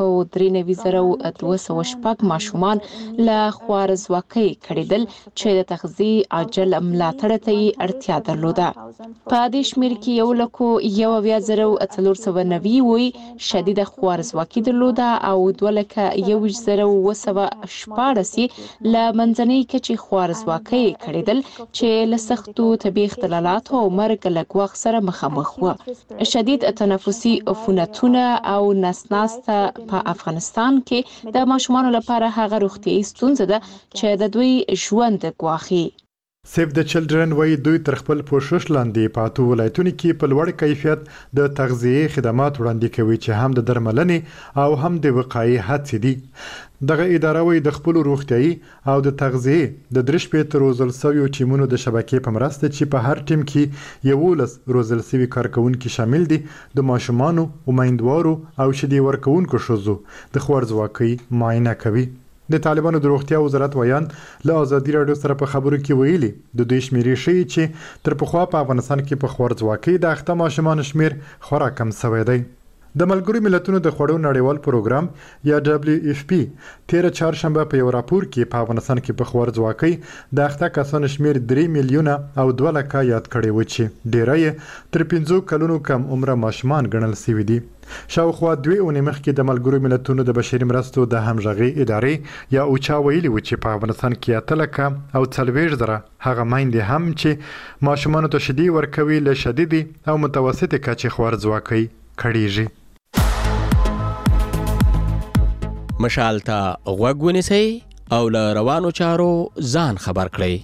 3,93,206 ماشومان له خوارځواکۍ کړیدل چې د تغذیې عاجل ملاتړ ته اړتیا درلوده. په دې شمېر کې 1,490 وی شدید خوارځواکۍ درلوده او 2,1,216 له منځنۍ کچې خوارځواکۍ کړي چې له سختو طبي اختلالاتو او مرګ له ګواښ سره مخامخ وو. شدید تنفسي عفونتونه او نسناسته په افغانستان کې د ماشومانو لپاره هغه روغتيايي ستونزه ده چې د دوی ژوند ګواښي. سیف د چلډرن وایي دوی تر خپل پوښښ لاندې په 8 ولایتونو کې په لوړ کیفیت د تغذیې خدمات وړاندې کوي چې هم د درملنې او هم د وقایې هڅې دي. دغه اداره وایي د خپل روغتيايي او د تغذیې د درش په روزل سوي ټیمونو د شبکې په مرسته چې په هر ټیم کې 11 روزل سوي کارکونکو شامل دي د ماشومانو، امیندوارو او شیدې ورکوونکو ښځو د خوارځواکۍ معاینه کوي. د طالبانو د روغتیا وزارت ویان له ازادي رادیو سره په خبرو کې ویلي د دوی شمیرې ښیي چې تر پخوا په افغانستان کې په خوارځواکۍ د اخته ماشومانو شمیر خورا کم شوی دی. د ملګرو ملتونو د خوړو نړیوال پروګرام یا WFP تیر چهارشنبه په یو راپور کې په افغانستان کې په خوارځواکۍ د اخته کسانو شمیر 3 میلیونه او 2 لکه یاد کړی و چې ډیری تر 15 کلونو کم عمره ماشومان ګڼل شوي دي. شاوخوا 2 اونۍ مخکې د ملګرو ملتونو د بشري مرستو د همغږي ادارې یا اوچا ویلي و چې په افغانستان کې 8 لکه او 40 زره هغه مایندې هم چې ماشومانو ته شیدې ورکوي له شدیدي او متوسطې کچې خوارځواکۍ کړیږي. مشال ته غوږ ونیسئ او له روانو چارو ځان خبر کړئ.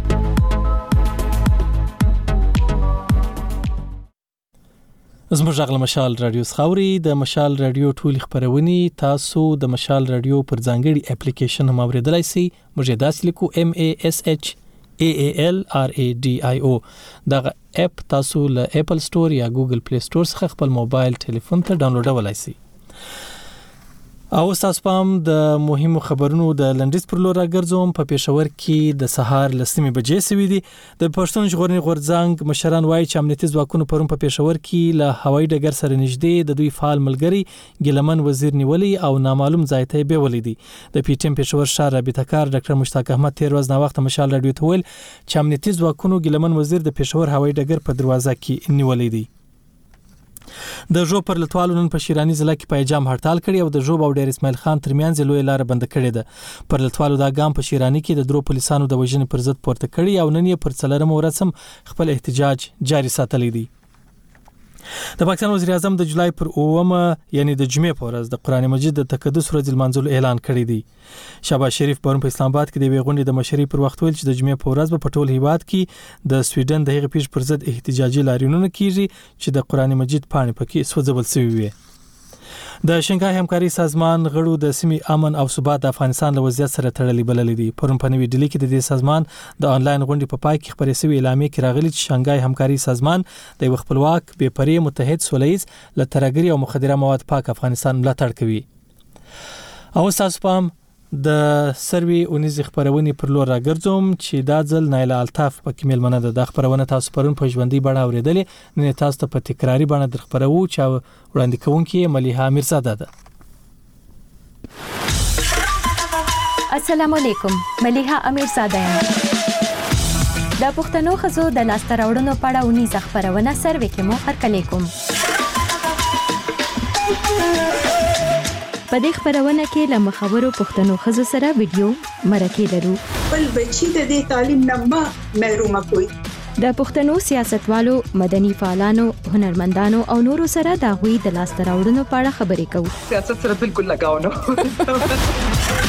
زموږ غږ مشال رادیو خاوري د مشال رادیو ټول خبرونه تاسو د مشال رادیو پر ځانګړي اپلیکیشن هم اوریدلای شئ. موږ داسې لیکو MASHAALRADIO دا اپ تاسو له اپل سٹور یا ګوګل پلی سٹور څخه خپل موبایل ټلیفون ته ډاونلوډولای شئ. او تاسو پام د مهمو خبرونو د لندیز پر لور راګرځوم. په پېښور کې د سهار لسمه بجې سوي دي. د پښتون ژغورنې غورځنګ مشران وایي چې امنیتي ځواکونو پرون په پېښور کې له هوایي ډګر سره نږدې د دوی فعال ملګری ګیلمن وزیر نیولي او نامعلوم ځای ته بیولې دي. د پی ټی ایم پېښور شهر رابطه کار ډاکټر مشتاق احمد تیر ورځ نه وخت مشال رادیو ته ویل چې امنیتي ځواکونو ګیلمن وزیر د پېښور هوایي ډګر په دروازه کې نیولې دي. د ژوب پر لټوالو نن په شیرانی ضلع کې پایجام هړتال کړی او د ژوب او ډیر اسماعیل خان ترمنځ لوی لار بند کړې ده. پر لټوالو دا ګام په شیرانی کې د درو پولیسانو د وژنې پر ضد پورته کړی او نن یې پر څلرم ورځ خپل احتجاج جاری ساتلی دی. د پاکستان وزیر اعظم د جولای پر 9 یعنی د جمعې په ورځ د قران مجید د تقدس ورځ لمانځلو اعلان کړی دی. شهباز شریف پرون په اسلام آباد کې د ویغونډې د مشرۍ پر وخت ویل چې د جمعې په ورځ په ټول هیواد کې د سویډن د هغې پیښ پر ضد احتجاجي لاریونونه کیږي چې د قران مجید پاڼې پکې سوځول شوی وي. د شنګهای همکاري سازمان غړو د سیمې امن او ثبات د افغانستان له وضعیت سره تړلې بللې دي. پرون په نوې ډیلي کې د دې سازمان د انلاین غونډې په پای کې خبرې شوې اعلامیه کې راغلي چې شنګهای همکاري سازمان د یو خپلواک بې پرې متحد سولهییز له ترهګرۍ او مخدره مواد پاک افغانستان ملاتړ کوي. او تاسو پام د سروي اونیز خبرونه پر لور راګرځوم چې دا ځل نایله الطاف په کمیل منه د خبرونه تاسو پرون په ژوندۍ بڼه اوریدلې. نن تاسو ته په تکراری بڼه در خبرو چې وړاندې کوونکی ملیحه میرزاده ده. السلام علیکم، ملیحه امیرزاده یم. د پښتنو خزو د لاسته راوړنو په اړه اونیز خبرونه سروي کې مو هرکلی کوم. په دې خبرونه کې له مخورو پښتنو خزو سره ویډیو مرکې لرو. بل بچی د دې تعلیم نه محروم کوي. د پښتنو سیاستوالو، مدني فعالانو، هنرمندانو او نورو سره د غوي د لاسته راوړنو په اړه خبرې کوو. سیاست سره بالکل لگاو نه.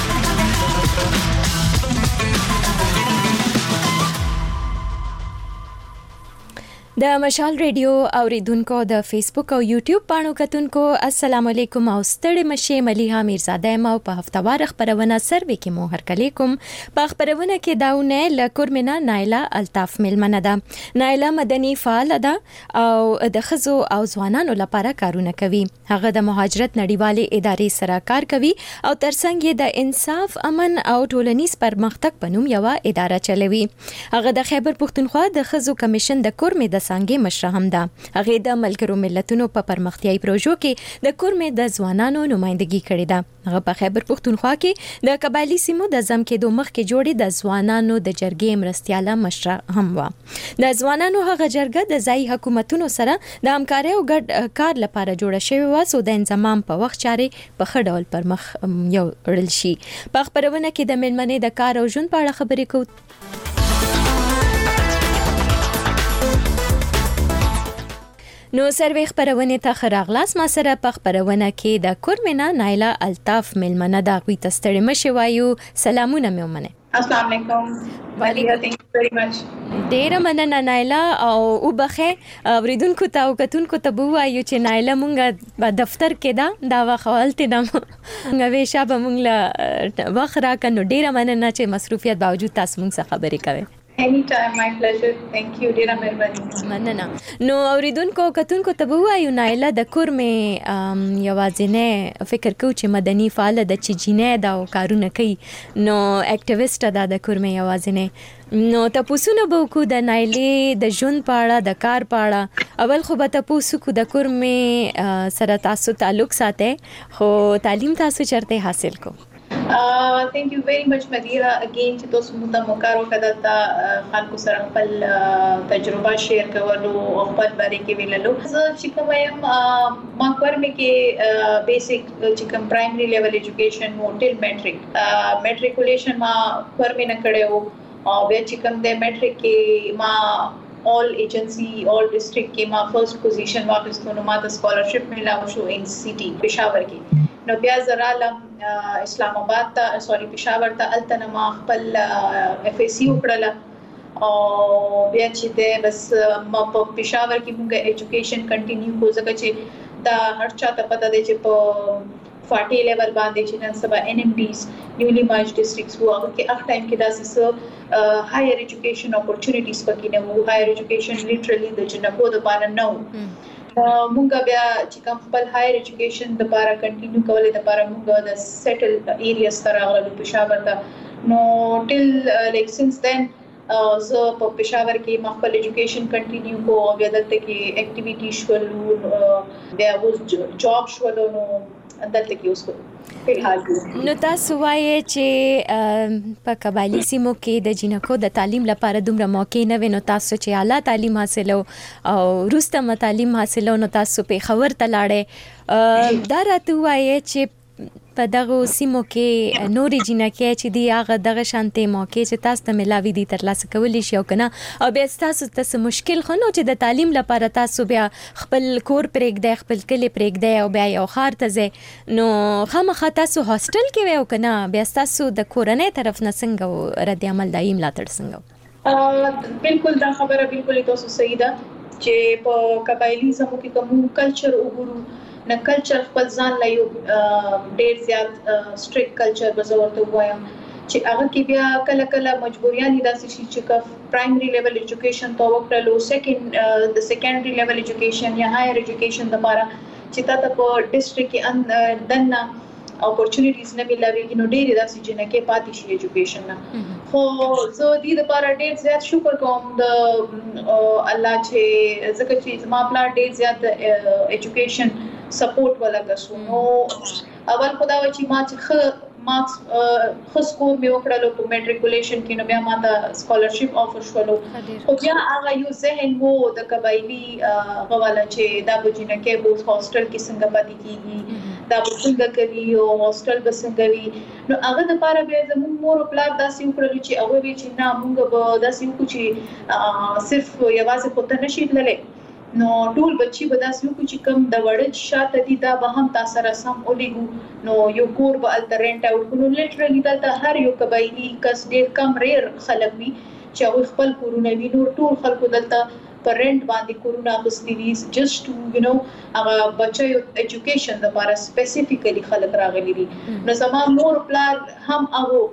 د مشال ریډیو اوریدونکو د فیسبوک او یوټیوب پاڼو کتونکو السلام علیکم او ستړي مشه ملیحه میرزاده یم او په هفتوار خبرونه سروي کې مو هرکلی کوم. په خبرونه کې داونه لکورمنا نایله الطاف ملمنه ده. نایله مدني فعال ده او د خزو او ځوانانو لپاره کارونه کوي. هغه د مهاجرت نړیوالې ادارې سره کار کوي او ترڅنګ یې د انصاف، امن او ټولنیز پرمختګ په نوم یو اداره چلوي. هغه د خیبر پښتونخوا د خزو کمیشن د کورمې د څنګه مشره هم ده. هغه د ملګرو ملتونو په پرمختیايي پروژو کې د کورمې د ځوانانو نمائندګي کړې ده. هغه په خیبر پښتونخوا کې د قبایلی سیمو د ځم کېدو مخکې جوړې د ځوانانو د جرګې مرستياله مشره هم و. د ځوانانو هغه جرګه د ځای حکومتونو سره د همکارۍ او ګډ کار لپاره جوړه شوې و سو د انضمام په وخت چارې په ښه ډول پر مخ یو وړل شي. په خبرونه کې د ملمنې د کار او ژوند په اړه خبرې کوو. نو سروي خبرونه ته خراغلاس ما سره په خبرونه کې د کورمنا نایله الطاف ملمنه دا کوي تستړی مشه وایو. سلامونه مې ومنه. السلام علیکم. وعلیکم تhank you very much. ډیر مننه نایله او وبخه اوریدونکو ته او کتونکو ته بوایو چې نایله مونږه دفتر کې دا واخولته دم غوې شابه مونږ له وخت راکنو ډیر مننه چې مصروفیت باوجود تاسو مونږ سره خبرې کوي. Any time, my pleasure. Thank you, ډیره مهرباني. مننه. نو اوریدونکو کتونکو ته به وایو نایله د کورمې یوازینه فکر کو چې مدني فعال د چجینه دا کارونه کوي نو اکټیویسټ ده د کورمې یوازینه نو تاسو به کو د نایلې د ژوند پاړه د کار پاړه اول خو به تاسو کو د کورمې سره تاسو تعلق ساته خو تعلیم تاسو چرته حاصل کو Thank you very much مدیره اگین چې تاسو موږ ته موقع راکړه خلکو سره خپل تجربه شیر کولو او خپل باره کې ویللو زه چې کوم یم ما کورمې کې بیسیک چې کوم پرایمري لیول ایجوکیشن مو ټیل میټریکولیشن ما کورمې نه کړو او بیا چې کوم د میټریک کې ما all agency all district کې ما فرست پوزیشن واخیستو نو ما ته سکالرشپ ملاو شو ان سی ټي پېښور کې نو بیا زرالم اسلام آباد ته پېښور ته الته ما خپل اف ای سی وکړله او بیا چې ده بس ما په پېښور کې موږ ایجوکیشن کنټینیو کو ځکه چې دا هر چا ته پته دی چې په 40 لیول باندې چې نن سبا ان ام ډیز نیولی مارج ډیسټرکټس وو هغه کې اخ ټایم کې داسې هایر ایجوکیشن اپورچونټیز پکې نه وو هایر ایجوکیشن لیټرلی د جنکو د پاره نه وو مونږ بیا چې کوم خپل هایر ایجوکیشن د لپاره کنټینیو کولای د لپاره مونږ د سیټل ایریاز سره غوړو پېښور ته نو ټیل لایک سینس دین زه په پېښور کې خپل ایجوکیشن کنټینیو کو او بیا دلته کې اکټیویټی شول بیا اوس جاب شول نو دلته کې اوس نو تاسو وایي چې په قبایلی سیمو کې د جنکو د تعلیم لپاره دومره موقع نه وي نو تاسو چې اعلی تعلیم حاصلو او وروسته تعلیم حاصلو نو تاسو په خبر ته لاړې دا راته وایي چې په دغه سیمو کې نورې جنکې چې دی هغه دغه شانتي موقع چې تاسو ته ملاوي دي ترلاسه کولی شي او کنه او بیا تاسو ته مشکل خو نو چې د تعلیم لپاره تاسو بیا خپل کور پرېږدئ خپل کلی پرېږدئ او بیا یو ښار ته ځئ نو خامخا تاسو هاسټل کې وئ او کنه بیا تاسو د کورنۍ طرف نه څنګه رد عمل دایي ملاتړ څنګه بالکل دا خبره بالکل تاسو صحیح ده چې په قبایلی سیمو کې کوم کلچر وګورو نه کلچر خپل ځان لا یو ډیر زیات سټریکټ کلچر بزورته وایم چې هغه کې بیا کله کله مجبوریان داسې شي چې پرایمري لیول ایجوکیشن تو وکړلو سیکنډ د سیکنډري لیول ایجوکیشن یا هایر ایجوکیشن لپاره چې تاسو په ډیسټریکټ کې دنه اپورچونټیز نه ملوي نو ډیر داسې جنکه پاتې شي ایجوکیشن نه خو زه دې لپاره ډیر زیات شکر کوم د الله چې ځکه چې زما پلان ډیر زیات ایجوکیشن سپورټ ولګسو نو اول خدا و چې ما چې مارکس خو مې وکړلو په میټریکولیشن کې نو بیا ما ته سکالرشپ افر شولو خو بیا هغه یو ذهن وو د قبایلی غواله چې دا بجینه کې بوس هاستل کې څنګه پاتې کیږي دا څنګه کوي او هاستل به څنګه وي نو هغه د لپاره به زموږ مور پلار داسې وکړلو چې هغه وی چې نه موږ به داسې وکړو چې صرف یوازې پته نشي تللی نو ټول بچي به داسې وکړو چې کوم د وړج شاته دي دا به هم تاسو سره سم ولېګو نو یو کور به الټرنټ او نو لیټرلی دلته هر یو قبایلی کس ډېر کم ریر خلک وي چې هغه خپل کورونه وي نو ټول خلکو دلته پر رنٹ باندې کورونه غوښتي دي جست ټو یو نو هغه بچي ایجوکیشن لپاره سپیسیفیکلی خلک راغلي دي نو زما مور پلار هم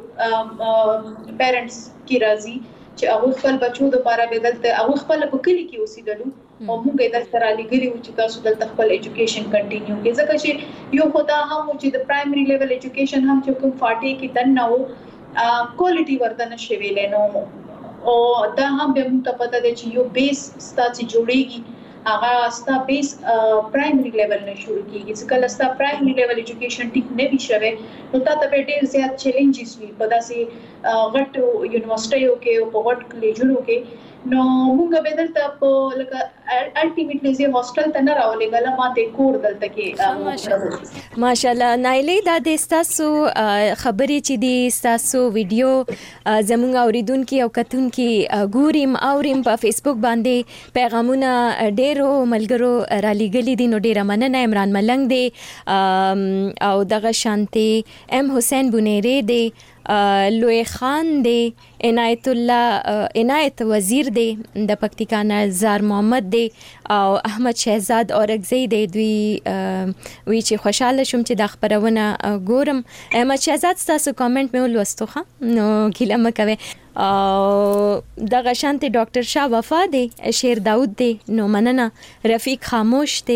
هغه پیرنټس کی راضي چې هغه خپل بچو د لپاره بدلته هغه خپل په کلی کې اوسېدلو او موږ د سره لګري چې تاسو د خپل ایجوکیشن کنټینیو کې ځکه چې یو خدا هم چې د پرایمري لیول ایجوکیشن هم چې کوم 40 کې دنه وو کوالټي ورته نشي ویلې نو او دا هم به موږ ته پته دی چې یو بیس ستاسو جوړیږي هغه ستا بیس پرایمري لیول نه شروع کیږي ځکه لستا پرایمري لیول ایجوکیشن ټیک نه وي شوی نو تا ته ډېر زیات چیلنجز وي په داسې غټ یونیورسيټیو کې او په غټ کالجونو کې نو موږ به دلته په لکه الټیمیټلی زه هاستل ته نه راولېګل ما ته کور دلته کې ماشاءالله نایلې دا د تاسو خبرې چې دی تاسو ویډیو زموږ اوریدونکو او کتونکو ګوریم اوریم په فیسبوک باندې پیغامونه ډېرو ملګرو را لېږلي دي نو ډېره مننه عمران ملنګ دی او دغه شانتي ام حسین بونیری دی لوی خان دی، عنایت وزیر دی د پکتیکا نه، زار محمد دی او احمد شهزاد اورګزی دی. دوی وی چې خوشاله شوم چې د خبرونه ګورم. احمد شهزاد تاسو کامنټ مې ولوستو ښه، نو ګیله مه کوئ. او دغه شانتي ډاکټر شاه وفا دی، شیر داود دی، نو مننه. رفیق خاموش دی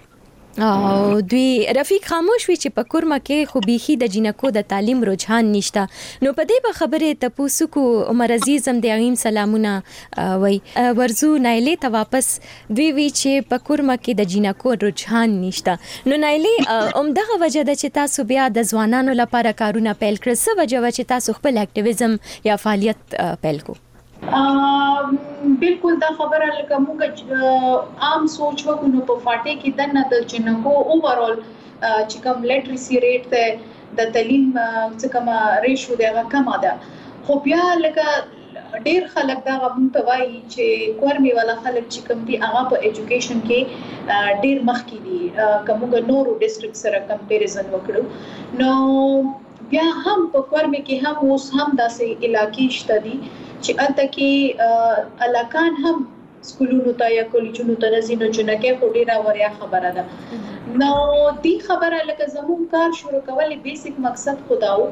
او دوی رفیق خاموش وی چې په کورما کې خو بيخي د جنکو د تعلیم رجحان نشته. نو په دې به خبره تاسو کو عمر عزیزم د غیم سلامونه وای ورزو نایله ته واپس. دوی وی چې په کورما کې د جنکو رجحان نشته. نو نایله دغه وجه ده چې تاسو بیا د ځوانانو لپاره کارونه پیل کړل، څه وجه و چې تاسو خپل اکټیویزم یا فعالیت پیل کو؟ بالکل دا خبره لکه موږ عام سوچ وکړو په فاټه کې دنه د جنکو اوورال چې کوم لیټریسي ریټ ته د تعلیم څخه کوم ریشو دی هغه کم ده. خو بیا لکه ډیر خلک دا غوښتنه کوي چې کورمي والا خلک چې کوم دي هغه په ایجوکیشن کې ډیر مخکې دي کومه نورو ډیسټریکټ سره کمپیریزن وکړو. نو بیا هم په کورمي کې هم اوس هم داسې علاقې شته دي چې الته کې علاقان هم سکولونو ته یا کالجونو ته نزینو جنکه خو ډیره وریا خبره ده. نو دې خبره لکه زموږ کار شروع کولې بیسیک مقصد خداو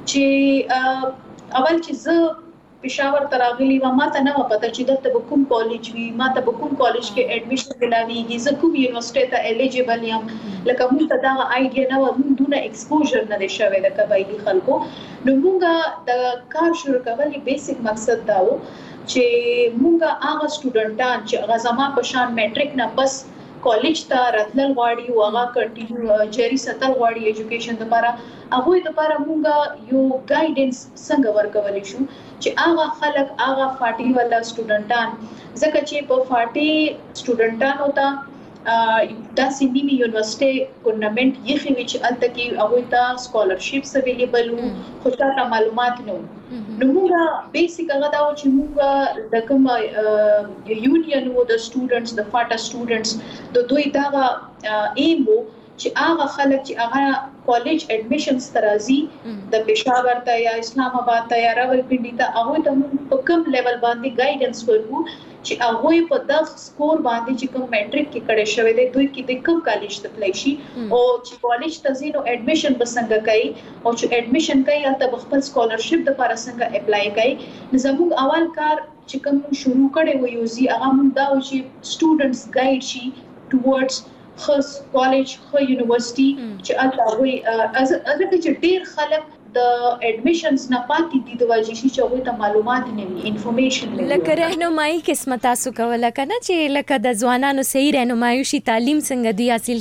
چې اول چې زه پېښور ته راغلی و ما ته نه پته چې دلته کوم کالج وي، ما ته کوم کالج کې اډمیشن ملاويږي، زه کوم یونیورسيټي ته الیجیبل یم. لکه موږ ته دا آیډیا نه و، موږ دونه ایکسپوژر نه دی شوی د قبایلی خلکو. نو موږ د کار شروع کولې بیسیک مقصد دا و چې موږ هغه سټوډنټان چې هغه زما په شان میټریک نه پس کالج ته راتلل غواړي او هغه کنټینیو جری ساتل غواړي ایجوکیشن لپاره، هغه لپاره موږ یو گایډنس څنګه ورکولای شو چې هغه خلک هغه فاټي ولا سټوډنټان، ځکه چې په فاټي سټوډنټانو ته د سیمې یونیورسيټي ګورنمنت یې خوي چې الته کې هغه ته سکالرشپس اویلیبل وو، خو تا معلومات نه. نو موږ بیسیک هغه دا چې موږ د کوم یونین وو د سټوډنټس د فاټا سټوډنټس د دوی دا ایم وو چې هغه خلک چې هغه کالج اډمیشنز ترازی د پېښور ته یا اسلام آباد ته یا راولپنډي ته هغه ته په کوم لیول باندې گایډنس ورکو چې هغه په د سکور باندې چې کوم میټریک کې کړي شوی دی دوی کې د کوم کالج ته تللی شي او چې کالج ته زینو اډمیشن بسنګ کوي او چې اډمیشن کوي هلته خپل سکالرشپ د لپاره څنګه اپلای کوي. زموږ اول کار چې کوم شروع کړي و یوزي هغه موږ دا و چې سټوډنټس گایډ شي ټوورډز خاص کالج خو یونیورسيټي چې هغه ازګه چې ډیر خلک د اډمیشنز نه پاتې دي د واجی شي چې هغه ته معلومات نه وي، انفارمیشن نه وي. لکه رهنمایي قسمه تاسو کوله کنه چې لکه د ځوانانو صحیح رهنمایي شي، تعلیم څنګه دی حاصل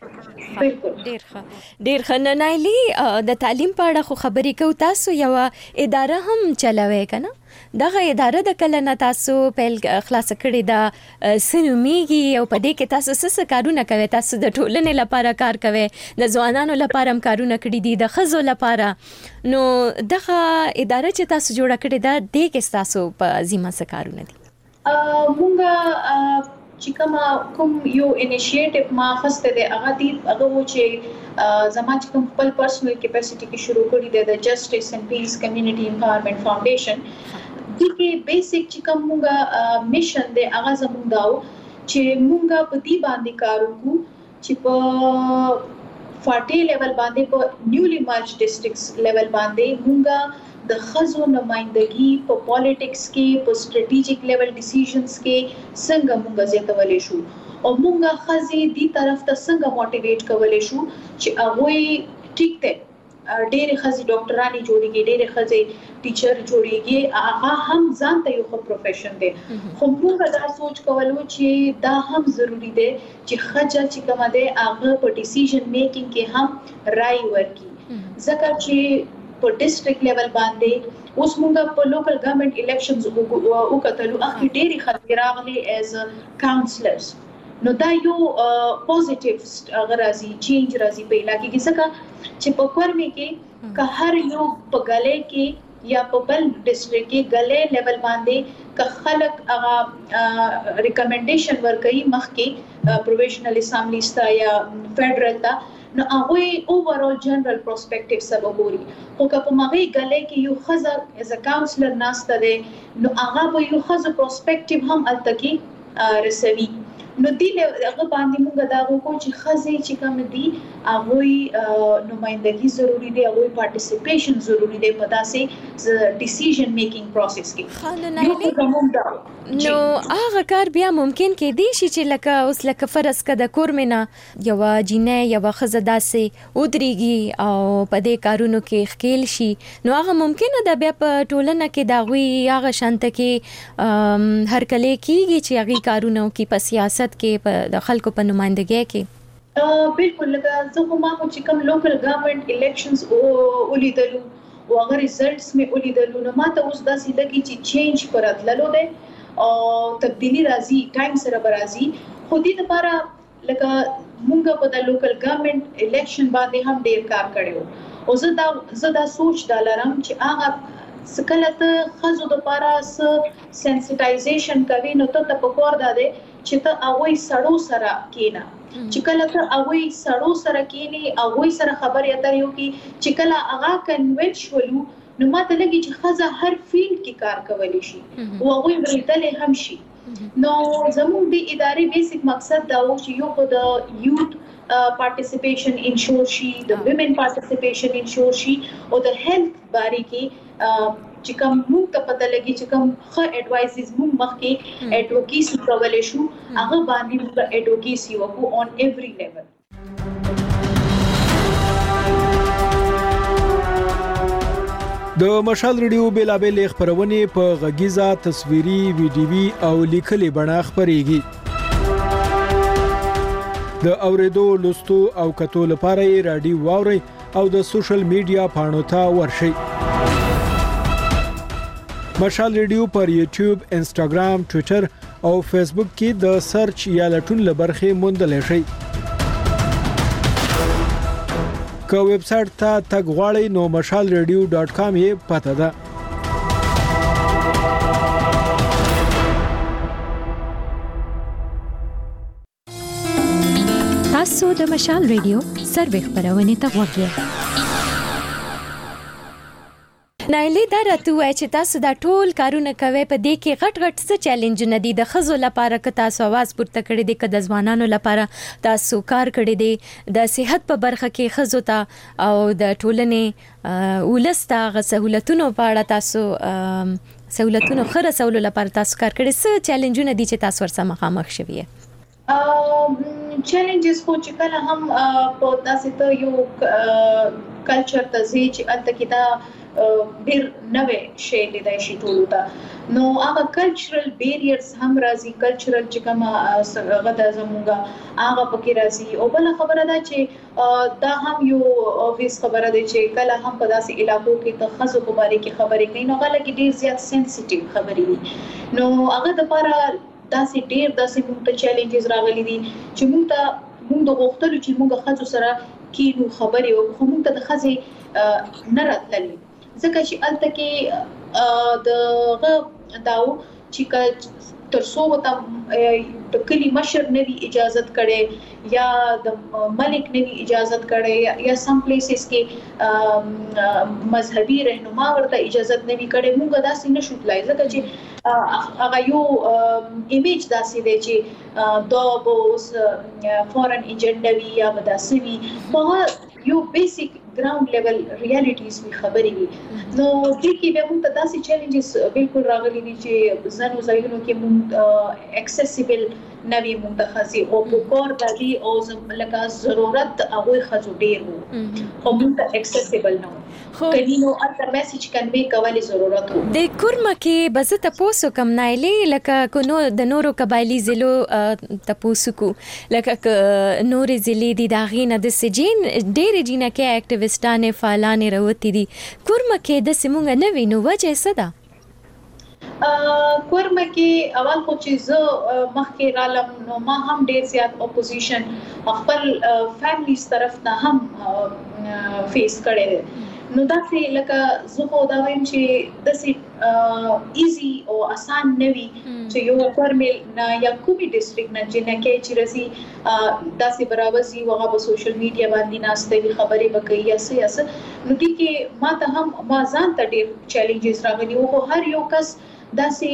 کړي. ډیر ښه. نایلی د تعلیم په اړه خو خبرې کوو، تاسو یو اداره هم چلوي کنه؟ دغه اداره د کله نه تاسو پیل خلاص کړی دا سنومیږي او په دې کې تاسو څه کارونه کوي؟ تاسو د ټولنې لپاره کار کوي، د ځوانانو لپاره هم کارونه کړی دي، د ښځو لپاره. نو دغه اداره چې تاسو جوړه کړې ده د کې تاسو په ذمہ څه کارونه دي؟ مونږ چې کوم یو انیشیټیو ما خسته دی هغه و چې زما چې کوم خپل پرسنل کیپاسټي کې شروع کړی دی د جسټس اینڈ پیس کمیونټي امپاورمنٹ فاونډیشن. دغه بیسیک چې کوم موږ میشن دی هغه زموږ داو چې موږ په دې باندې کار وکړو چې په فاټي لیول باندې په نیولی مارچ ډیسټریکټس لیول باندې موږ د خزو نمائندګي په پالیټکس کې په سټریټیجیک لیول ډیسیژنز کې څنګه موږ زیاتولای شو او موږ خزي دې طرف ته څنګه موټیویټ کولای شو چې هغه ټیک ته ډېر خزي ډاکټرانی جوړیږي، ډېر خزي ټیچر جوړیږي، هغه هم ځان ته یو پروفیشن دی. خو موږ دا سوچ کولو چې دا هم ضروری دی چې خجه چې کومه ده هغه په ډیسیژن میکینګ کې هم رائے ورکړي، ځکه چې په ډیسټریکټ لیول باندې اوس موږ په لوکل ګورنمنت الیکشنز وکړو، اخی ډېری خلک راغلي ایز کاونسلرز. نو دا یو پوزټیو غرازي چینج راځي په علاقې کې، ځکه چې په کورمي کې که هر یو په غلې کې یا په بل ډیسټریکټ کې غلې لیول باندې که خلک هغه ریکمنډیشن ورکړي مخکې پروویژنل اسامبلیز ته یا فدرال ته نو هغه اوورال جنرال پرسپیکټیو سره وګوري خو که په مغه غلې کې یو خزه از ا کاونسلر ناسته ده نو هغه به یو خزه پرسپیکټیو هم التکی رسوي نو دی هغه باندې موږ دا وکړو چې خزه چې کوم دي هغه نمائندګي ضروری دی هغه پارټیسیپیشن ضروری دی په داسې ډیسیژن میکینګ پروسس کې نو هغه کار بیا ممکن کې دی چې لکه اوس لکه فرض کده کورمنه یو جینې یو خزه داسې ودرېږي او په دې کارونو کې خکېل شي نو هغه ممکن ده بیا په ټولنه کې دا وی هغه شانت کې هر کله کېږي چې هغه کارونه کې په سیاست کې په خلکو په نمائندګۍ کې بالکل لکه زه ما چې کوم لوکل ګورنمنت الیکشنز ولیدلو او هغه ریزلټس مې ولیدلو نو ماته اوس داسې لګي چې چینج پراتللو ده او تبدیلی راځي ټایم سره برازي خو دې لپاره لکه موږ په د لوکل ګورنمنت الیکشن باندې هم ډیر کار کړو او زه دا سوچ دا لرم چې هغه سکلته خزو د لپاره سنسټایزیشن کوي نو ته په کور ده چې ته هغه سړو سره کینا چې کله ته هغه سړو سره کینی هغه سره خبرې اترې وکي چې کله هغه کنونشنل نو ماته لګي چې خزه هر فیلډ کې کار کولی شي او هغه ورېدل هم شي نو زموږ د ادارې بیسیک مقصد دا و چې یو خو د یوث participation انشور شي د ویمن participation انشور شي او د هیلث باره کې چې کوم موږ ته پته لګي چې کوم ښه اډوایسز موږ مخکې اډوکیسي کولای شو هغه باندې موږ اډوکیسي وکړو on every level د مشال ریډیو بیلابل خبرونه په غږیزه تصویري ویډیوي او لیکلي بڼه خبريږي د اوریدو لوستو او کتو لپاره رادیو واوري او د سوشل میډیا پاڼو ته ورشي مشال ریډیو پر یوټیوب، انسټاګرام، ټوئیټر او فیسبوک کې د سرچ یا لټون لبرخه موندل شي. که ویب سټ ته تګ غواړئ نو mashalradio.com یې پته ده. تاسو د مشال ریډیو سروې خبرونه ته وګورئ. نایلی دا راته وای چې تاسو دا ټول کارونه کوي په دې کې غټ غټ څه چیلنج نه دي د خزو لپاره که تاسو आवाज پورته کړی دی که د ځوانانو لپاره تاسو کار کړی دی د صحت په برخه کې خزو ته او د ټولنې ولسته غ سہولتونو په اړه تاسو سہولتونو خره سہولو لپاره تاسو کار کړی څه چیلنجونه دي چې تاسو ورسره مخامخ شوي چیلنجز خو چې کله هم په داسې ته یو کلچر ته ځي چې الته کې دا ډیر نوې شی لیدای شي ټول ته نو هغه کلچرل بیریرز هم راځي کلچرل چې کومه غدا زموږه هغه پکې راځي او بل خبره ده چې دا هم یو اوبویس خبره ده چې کله هم په داسې علاقو کې د خزو په اړه کې خبرې کوي نو هغه کې ډیر زیات سنسټیو خبرې دي نو هغه د لپاره داسې ډیر داسې موږ ته چیلنجز راغلي دي چې موږ د غوښتلو چې موږ خزو سره کینو خبرې او موږ ته د خزې نه راتللی ځکه چې الته کې د داو چې ترڅو وته د کلی مشر نه وی اجازه کړي یا د ملک نه وی اجازه کړي یا سم پلیسز کې مذهبي رهنما ورته اجازه نه وی کړي موږ داسې نشو تلای ځکه چې هغه یو ایمیج داسې دی چې دا به فورن ایجنډا وی یا بداسوي په یو بیسیک ګراوند لیول ریالیټیز می خبرې وي نو د کې به موږ ته داسې چیلنجز بالکل راغلي دي چې زنو ځایونو کې موږ اکسسیبل نوی منتخبي او په کور د دې او لکه ضرورت هغه خزو ډیر وو خو موږ ته اکسسیبل نه خو کینو اته میسج کنوي کولای ضرورت وو د کورما کې بس ته پوسو کم نایلې لکه کو نو د نورو قبایلی ضلعو ته پوسو کو لکه نورې ضلع دي دا غینه د سجین ډېر جینه کې اکټیویسټانه فعالانه راوتی دي کورما کې د سیمونګ نه وینو وجه څه ده کورما کې اول خو چې زه مخکې رالم نو ما هم ډیر زیات اپوزیشن خپل فیملیز طرف نه هم فیس کړي نو دا چې لکه زه خو دا وایم چې د ایزی او آسان نوي چې یو کورمل نه یا کومي ډیسټریکټ نه جنکه چې رسي داسې برابرزي وغه په سوشل میډیا باندې ناشته خبرې وکړي یا سیاست نو دي کې ما ته هم ما ځان ته ډېر چیلنجز راغلي او هر یو کس داسې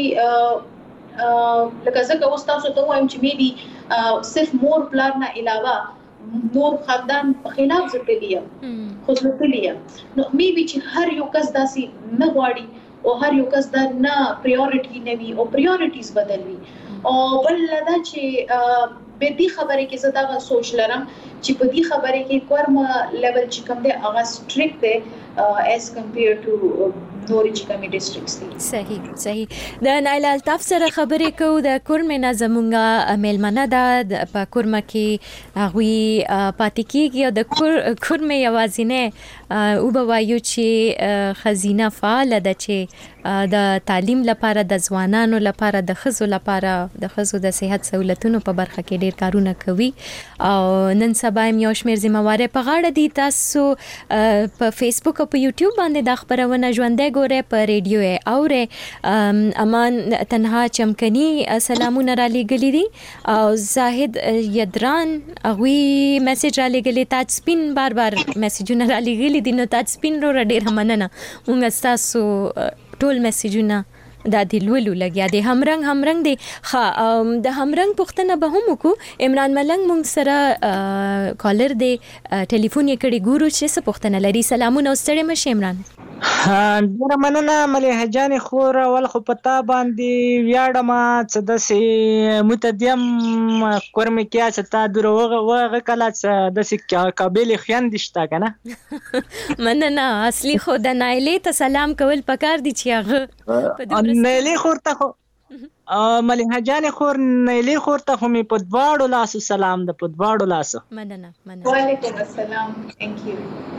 لکه ځکه اوس تاسو ته وایم چې مې بي صرف مور پلان نه علاوه نور خاندان په خلاف ځتلیا خو ځتلیا نو مې بي چې هر یو کس داسې نه غواړي او هر یو کس دا نه پریورټي نه وي او پریورټیز بدلوي او بل دا چې به دې خبرې کې زدا سوچ لرم چې په دې خبرې کې کورم لیول چې کوم دی هغه سټریکټ دی as compared to نوري چې کومي ډیسټریکټس دي. صحیح د نایل الطاف سره خبرې کوو د کورمه نظمونګه میلمنه ده په کورمه کې هغوی پاتې کیږي او د کورمه یوازینه او بوایو چې خزینه فعال ده چې د تعلیم لپاره د ځوانانو لپاره د ښځو لپاره د ښځو د صحت سہولتونو په برخه کې ډیر کارونه کوي او نن سبا یو شمېر ذمہواره په غاړه دي. تاسو په فیسبوک او په یوټیوب باندې د خبرونه ژوندۍ ګوره په ریډیو اوره امان تنها چمکني سلامونه را لګلې دي او زاهد یدران اغوی میسج را لګلې تاج سپین بار میسجونه را لګلې دي نو تاج سپین رو ډیر مننه موږ تاسو ټول میسجونه دا دی لولو لګیا دی همرنګ دی د همرنګ پښتنه به هم کو عمران ملنګ مونږ سره کالر دی ټلیفون یې کړي ګورو چې څه پښتنه لري. سلامونه ستړي مشه عمران. ډیره مننه مليحه جان خور ول خو پتا باندې ویاړم چې د سي متدیم کورم کیا چې تا دروغه کله چې د سي قابل خیان دشتا کنه مننه اصلي خو د نایلې ته سلام کول پکار دي چې هغه نایلې خور ته مليحه جان خور نایلې خور ته هم په دواړو لاسو سلام د په دواړو لاسو مننه وعلیکم السلام ثانک یو.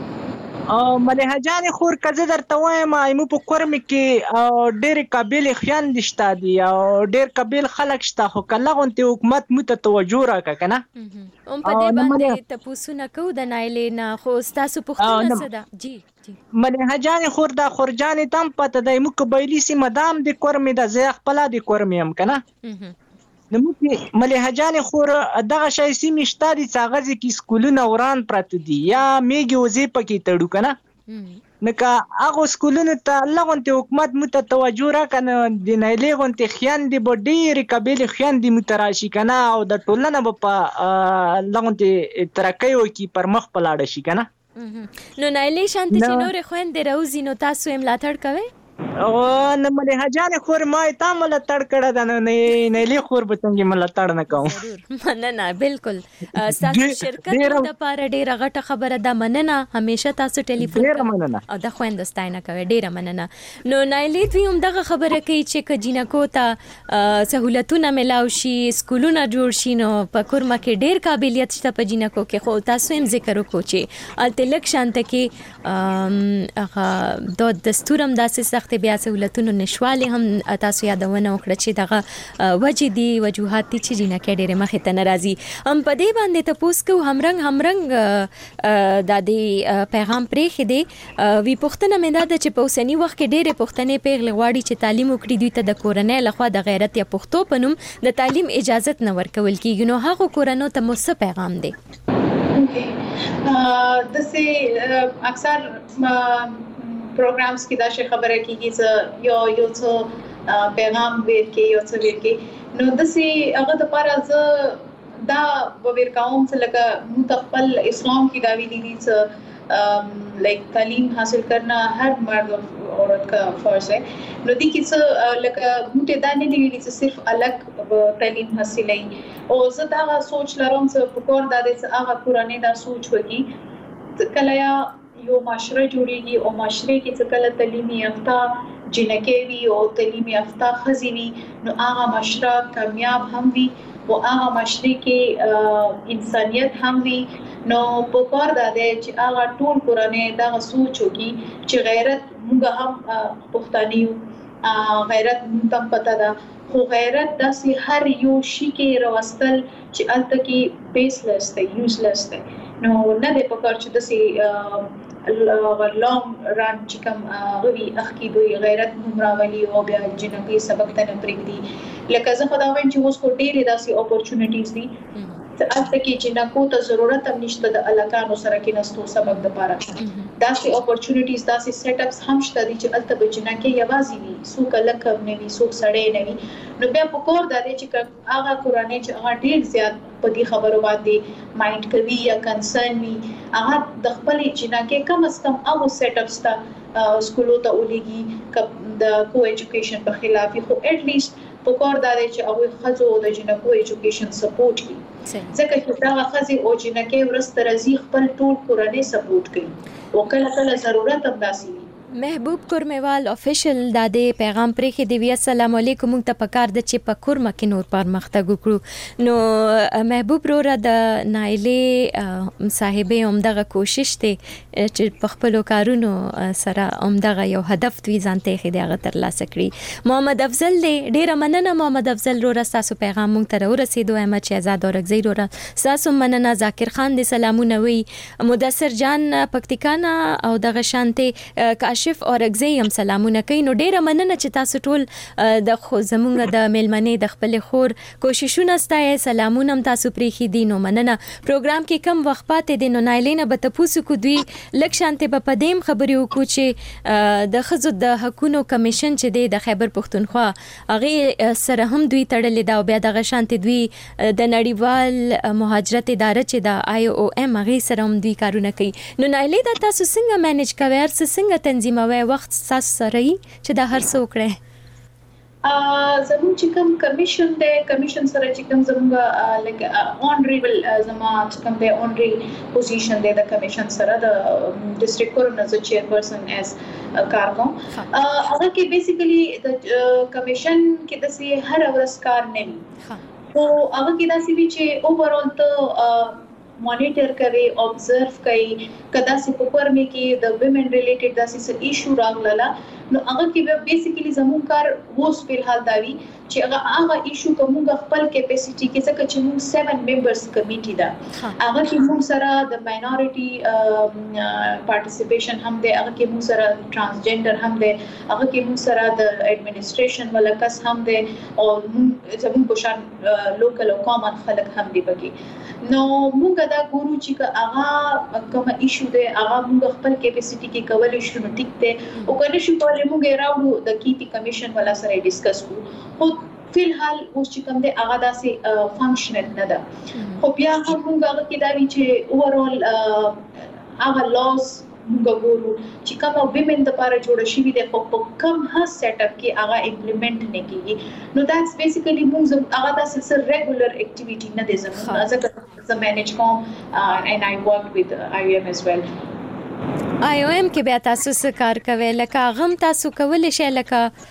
مليحه جان خور کزه درته وایم ایمو په کورم کې ډېر قابل خیان دشتا دي او ډېر قابل خلک شته خو کله غونته حکومت مت توجه راکا کنه هم په دې باندې تاسو نه کو د نایلې نه خو تاسو پوښتنه صدا جی مليحه جان خور دا خورجان تم پته د ایمو قبایلی سي مدام د کورم د زیخ پلا د کورم هم کنه نو مليحه جان خور دغه شای سیمه شته دي څاغه کې سکولونه وران پراته دي یا میګي وزي پکې تړو کنه نکه هغه سکولونه ته لغونته حکومت متوجه را کنه د نایلې غونته خیان دي بډېر قابل خیان دي متراشي کنه او د ټولنه په لغونته ترقیو کې پر مخ پلاړ شي کنه نو نایلې شانت چې نور خويندې راوځي نو تاسو هم لاتړ کوئ او نه مليحه جان خور ما ته مل تړ کړه د نه خور به څنګه مل تړ نه کوم مننه بالکل تاسو شرکت د لپاره ډیره غټه خبره ده مننه همیشه تاسو ټلیفون او د خويندستاینه کوي ډیره مننه. نو نایلې دوی هم دغه خبره کوي چې کجینکو ته سہولتونه ملاو شي سکولونه جوړ شي نو په کورمه کې ډیر قابلیت شته په جینکو کې خو تاسو هم ذکر وکړو چې التلک شانته کې هغه د دستورم داسې سخت بیا سہولتونو نشواله هم تاسو یادونه وکړه چې دغه وجې دي وجوهات دي چې جنکه ډېر مخې ته ناراضي هم په دې باندې تاسو کو همرنګ د دې پیغام پرې خېده وی پښتنه مې دا چې په اوسنی وخت کې ډېر پښتنې پیغلې غواړي چې تعلیم وکړي دوی ته د کورنۍ لخوا د غیرت یا پښتو پنوم د تعلیم اجازه نه ورکول کیږي نو هغه کورنۍ ته مو څه پیغام دی؟ دسه اکثر پروګرامز کې دا شی خبره کیږي چې یو څه پیغام ورکې یو څه ورکې نو دسه هغه د لپاره ز دا ورکاوم چې لکه متخفل اسلام کی دا ویلي دي چې لایک تعلیم حاصل کرنا ہر مرد اور عورت کا فرض ہے نو دي کې څه لکه موټه دا نه دی ویلي چې صرف الګ تعلیم حاصلې او زه دا سوچ لرم چې په کور د هغه قرآني دا سوچ وږي کله یو معاشره جوړیږي او معاشره کې څه کله تعلیمي یافته جنکې وي او تعلیمي یافته ښځې وي نو هغه معاشره کامیاب هم وي او هغه معاشره کې انسانیت هم وي نو په کار دا دی چې هغه ټول قرآني دا سوچ وږي چې غیرت موږ هم پښتانه یو غیرت موږ پته ده خو غیرت داسې هر یو شي کې راوستل چې الته کې بیسلس دی یوزلس دی نو نه د پکار چې داسې لونګ ران چې کوم غوي اخکي دوی غیرت نمراولي او بیا جنګي سبق ته نه پرېږدي لکه زه خدای وایم چې اوس کو ډېرې داسې اپورچونټیز دي البته کې چې نه کو ته ضرورت هم نشته د الکانو سره کې نستو سبق د پاره داسې اپورچونټیز داسې سیټ اپس هم شته دي چې البته بچنه کې یوازې وي سو کله کم نه وي سو سړې نه وي نو بیا په کور د دې چې هغه قرآني چې هغه ډېر زیات په دې خبرو باندې مایند کوي یا کنسرن وي هغه د خپل جنا کې کم از کم هغه سیټ اپس ته سکولو ته ولېږي د کو ایجوکیشن په خلاف خو اټ لیست په کور د دې چې هغه خزو د جنکو ایجوکیشن سپورټ کوي ځکه چې دا خزي او جنکې ورسته رزي خپل ټول قرآني سپورټ کوي او کله ضرورت هم داسي محبوب کورموال افیشل د دې پیغام پرې کې دی السلام علیکم ته پکار د چې پکور مکه نور پرمختګ وکړو نو محبوب وروره د نایلې صاحبې همدغه کوشش ته چې په خپل کارونو سره همدغه یو هدف دوی ځانته خې دغه تر لاسه کړی محمد افضل ډیره مننه محمد افضل وروره تاسو پیغام مونږ ته ورسېدو احمد شهزاد اورګزی وروره تاسو مننه ذاکر خان دې سلامونه وی مدثر جان پکتیکانا او دغه شانته کاشف اورګزی هم سلامونه کوي نو ډیره مننه چې تاسو ټول د زمونږ د میلمنې د خپل خور کوششونه ستای سلامونه هم تاسو پرې خې دي نو مننه پروګرام کې کم وخت پاتې دي نو نایلینا به تاسو کو دوی لکشانته په پدیم خبرې وکړو چې د خزو د حقوقو کمیشن چې د خیبر پختونخوا هغه سره هم دوی تړلې دا بیا د شانته دوی د نړیوال مهاجرت اداره چې د IOM هغه سره هم دوی کارونه کوي نو نایلی دا تاسو څنګه مینج کوي څنګه تنظیموي وخت تاسو سره چې دا هر څه وکړي زموږ چې کوم کمیشن دی کمیشن سره چې کوم زموږ لایک اونریبل زما چې کوم دی اونری پوزیشن دی د کمیشن سره د ډیسټریکټ کورنر چیرپرسن ایز کار کوم هغه کې بیسیکلی د کمیشن کې د سي هر ورځ کار نه وي او هغه کې د سي چې اوورال ته مانیټر کوي observe کوي کدا سي په پرمه کې د ویمن ریلیټډ داسې څه ایشو راغله نو هغه کې به بیسیکلی زموږ کار ووس په حال داوي چې هغه ایشو کومه خپل کیپاسټي کې څه چې موږ 7 ممبرز کمیټي دا هغه کې موږ سره د ماینورټي پارټیسیپیشن هم دی هغه کې موږ سره ترانسجنډر هم دی هغه کې موږ سره د ایڈمنسټریشن ولکس هم دی او زموږ په شان لوکل او کامن خلک هم دی پکې نو موږ دا ګورو چې هغه کوم ایشو دی هغه موږ خپل کیپاسټي کې کولای شو نو ټیک ته او کنه شو کولای موږ راوړو د کیپی کمیشن ولا سره ډیسکس کوو خو فلحال اوس چې کوم دی هغه داسې فنکشنل نه ده خو بیا هم موږ هغه کې دا وی چې اوورال هغه لاس موږ ګورو چې کوم ویمن د لپاره جوړ شوی دی په کم هڅ سیټ اپ کې هغه امپلیمنٹ نه کیږي نو داتس بیسیکلی موږ هغه داسې ریګولر اکټیویټی نه دي زموږ ځکه مینیج کوم and I work with IOM as well IOM کې بیا تاسو څه کار کوي لکه غم تاسو کول شي لکه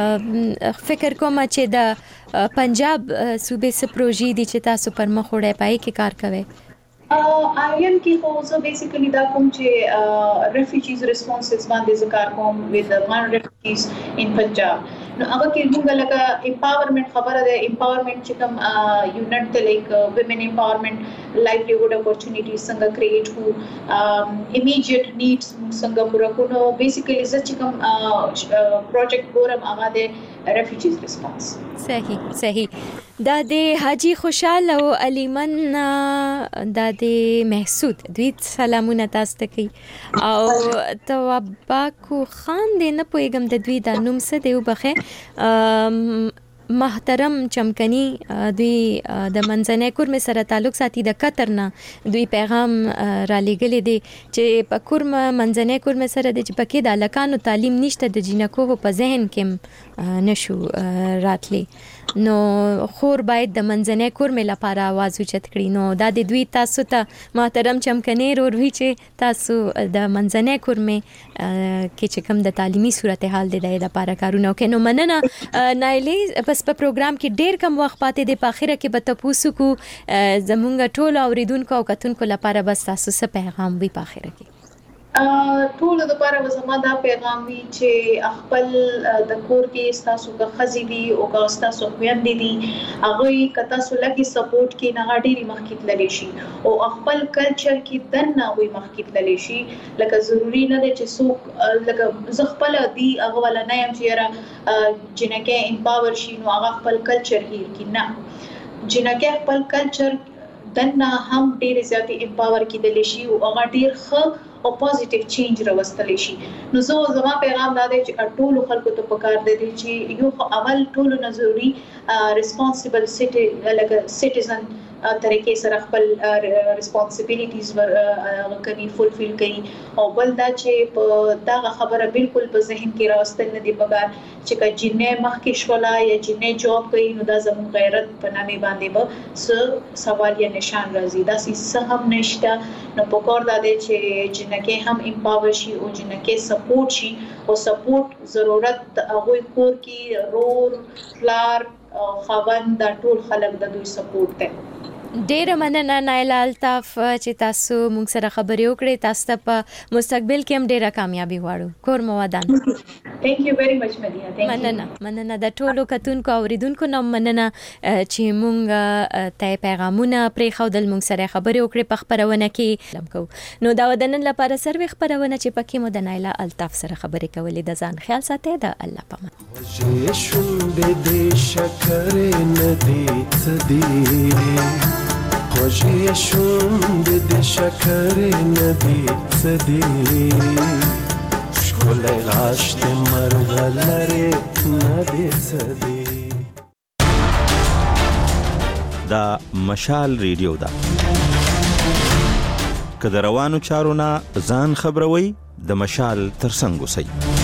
فکر کوم چې د پنجاب صوبې سره پروژې دي چې تاسو پر مخ وړه پای کې کار کوي IOM کې خو زه بیسیکلی دا کوم چې ریفیوجیز ریسپانسز باندې ذکر کوم with the one refugees in Punjab نو هغه کې موږ لکه امپاورمنٹ خبره ده امپاورمنٹ چې کوم یونټ ته لایک ویمن امپاورمنٹ لایولیهود اپورچونټیز څنګه کریټ کو امیډیټ نیډز څنګه پوره کو نو بیسیکلی زه چې کوم پروجیکټ ګورم هغه ده ریفیوجیز ریسپانس صحیح دا د حاجی خوشحال او علیمن دا د محسود دوی سلامونه تاسو ته کوي او تواباکو خان دې نه پوهیږم د دوی د نوم څه دی وبخه محترم چمکنی دوی د منځنۍ کورم سره تعلق ساتي د قطر نه دوی پیغام را لېږلی دی چې په کورم منځنۍ کورم سره د پکې د لکانو تعلیم نشته د جنکو په ذهن کې نشو راتلی نو خور باید د منځنۍ کورم لپاره आवाज اوچت کړي نو دا د دوی تاسو ته محترم چمکنی وروي چې تاسو د منځنۍ کورم کې چې کوم د تعلیمي صورتحال د لپاره کارونه کوي نو مننه نایلې پس په پروګرام کې ډیر کم وخت پاتې دی په اخره کې به تاسو کو زمونږ ټول اوریدونکو او کتونکو لپاره بس تاسو څه پیغام وي په اخره کې ټول د لپاره زما دا پیغام وی چې خپل د کور کې تاسو که خزي دي او که تاسو خويندې دي هغه کتا سو لګي سپورټ کې نه ډېری مخکې تللی شي او خپل کلچر کې دنه وي مخکې تللی شي لکه ضروری نه دی چې څوک لکه ز خپل دي هغه ولا نه يم چې را جنکه امپاور شي نو هغه خپل کلچر هیر کې نه جنکه خپل کلچر دنه هم ډېر زیاتې امپاور کېدلی شي او هغه ډېر ښه او پوزټیو چینج راوستلی شي نو زما پیغام دا دی چې ټول خلکو ته پکار دی چې یو اول ټول نه ضروري ریسپانسیبل سټیزن طریقې سره خپل ریسپانسیبিলিټیز کوي فولفیل کوي او بل دا چې په دا خبره بالکل په ذهن کې راوستل نه دی پکار چې که جنې مخکې شولا یا جنې جاب کوي نو دا زموږ غیرت په نامه باندې به سوال یا نشان راځي دا څه هم نشته نو پکار دا دی چې جنکه هم امپاور شي او جنکه سپورټ شي او سپورټ ضرورت هغه کور کې رور فلار خوند دا ټول خلک د دوی سپورټ ته ډیره مننه نایله الطاف چې تاسو مونږ سره خبرې وکړې تاسو ته په مستقبل کې هم ډیره کامیابی غواړو کور مو ودان Thank you very much مدینه مننه د ټولو کتونکو او اوریدونکو نو مننه چې مونږ ته پیغامونه پرې خودل مونږ سره خبرې وکړې په خبرونه کې لمکو نو دا ودنن لپاره سروي خبرونه چې پکې مو د نایله الطاف سره خبرې کولې د ځان خیال ساتي د الله پامان خوږې شونډې د شکر ندي څه دي ښکلی غاښ د مرغلرې ندي څه دي دا مشال ریډیو ده که د روانو چارو نه ځان خبروي د مشال ترڅنګ اوسئ